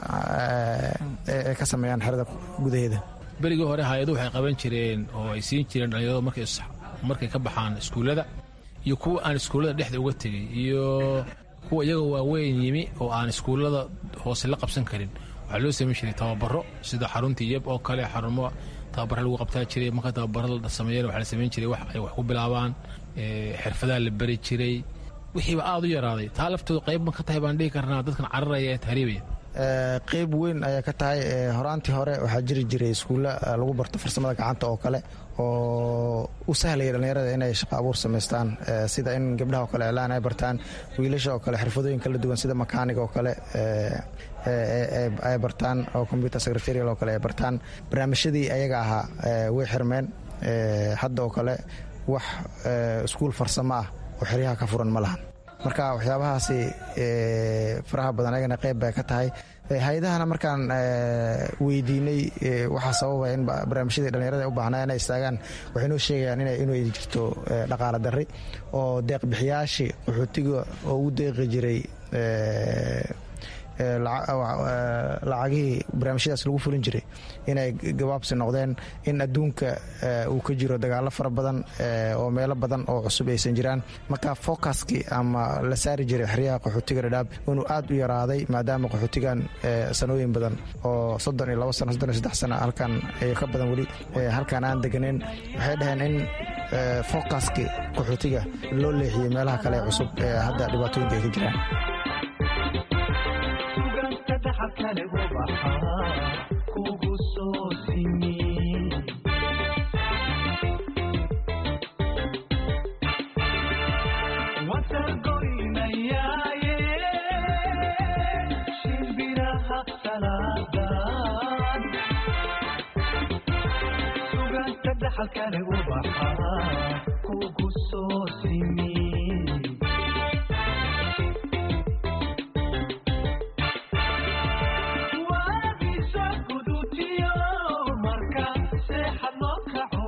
ay ka sameeyaan xerada gudaheeda berigii hore hay-adu waxay qaban jireen oo ay siin jireen dhalinyaradu markay ka baxaan iskuullada iyo kuwa aan iskuullada dhexda uga tegay iyo kuwa iyaga waaweyn yimi oo aan iskuullada hoose la qabsan karin waxaa loo samayn jiray tababaro sida xaruntii yeb oo kale xarumo tababara lagu qabtaa jiray marka tababara la sameeyeen waxaa la samayn jiray wax ay wax ku bilaabaan xirfadaha la bari jiray wixiiba aad u yaraaday taa laftooda qayb ma ka tahay baan dhihi karnaa dadkan cararaya ee tahriibaya qayb weyn ayaa ka tahay horaantii hore waxaa jiri jiray iskuulla lagu barto farsamada gacanta oo kale oo u sahlaya dhallinyarada inay shaqo abuur samaystaan sida in gabdhaha oo kale iclaan ay bartaan wiilasha oo kale xirfadooyin kala duwan sida makaaniga oo kale ay bartaan oo computer secretarial oo kale ay bartaan barnaamijyadii ayaga ahaa way xirmeen hadda oo kale wax iskuul farsamo ah oo xeryaha ka furan ma lahan marka waxyaabahaasi faraha badan ayagana qayb bay ka tahay hay-adahana markaan weydiinay waxaa sababa in barnaamijyadii dhallinyarada u baahnaa inay istaagaan waxay noo sheegayaan inay jirto dhaqaala darri oo deeqbixiyaashii qaxootiga oo ugu deeqi jiray lacagihii barnaamijyadaas lagu fulin jiray inay gabaabsi noqdeen in adduunka uu ka jiro dagaalo fara badan oo meelo badan oo cusub aysan jiraan marka focuskii ama la saari jiray xeryaha qaxootiga dhadhaab inuu aad u yaraaday maadaama qaxootigan sanooyin badan oo soddon iyo labo sano soddon iyo saddex sano halkan iyo ka badan weli halkan aan deganeyn waxay dhaheen in focuskii qaxootiga loo leexiyey meelaha kale ee cusub ee hadda dhibaatooyinka ay ka jiraan kugu soo simi watargoynayaaye shimbiraha salaadan suganta dhaxalkale u baxaa kugu soo simi marka seexad loo kaco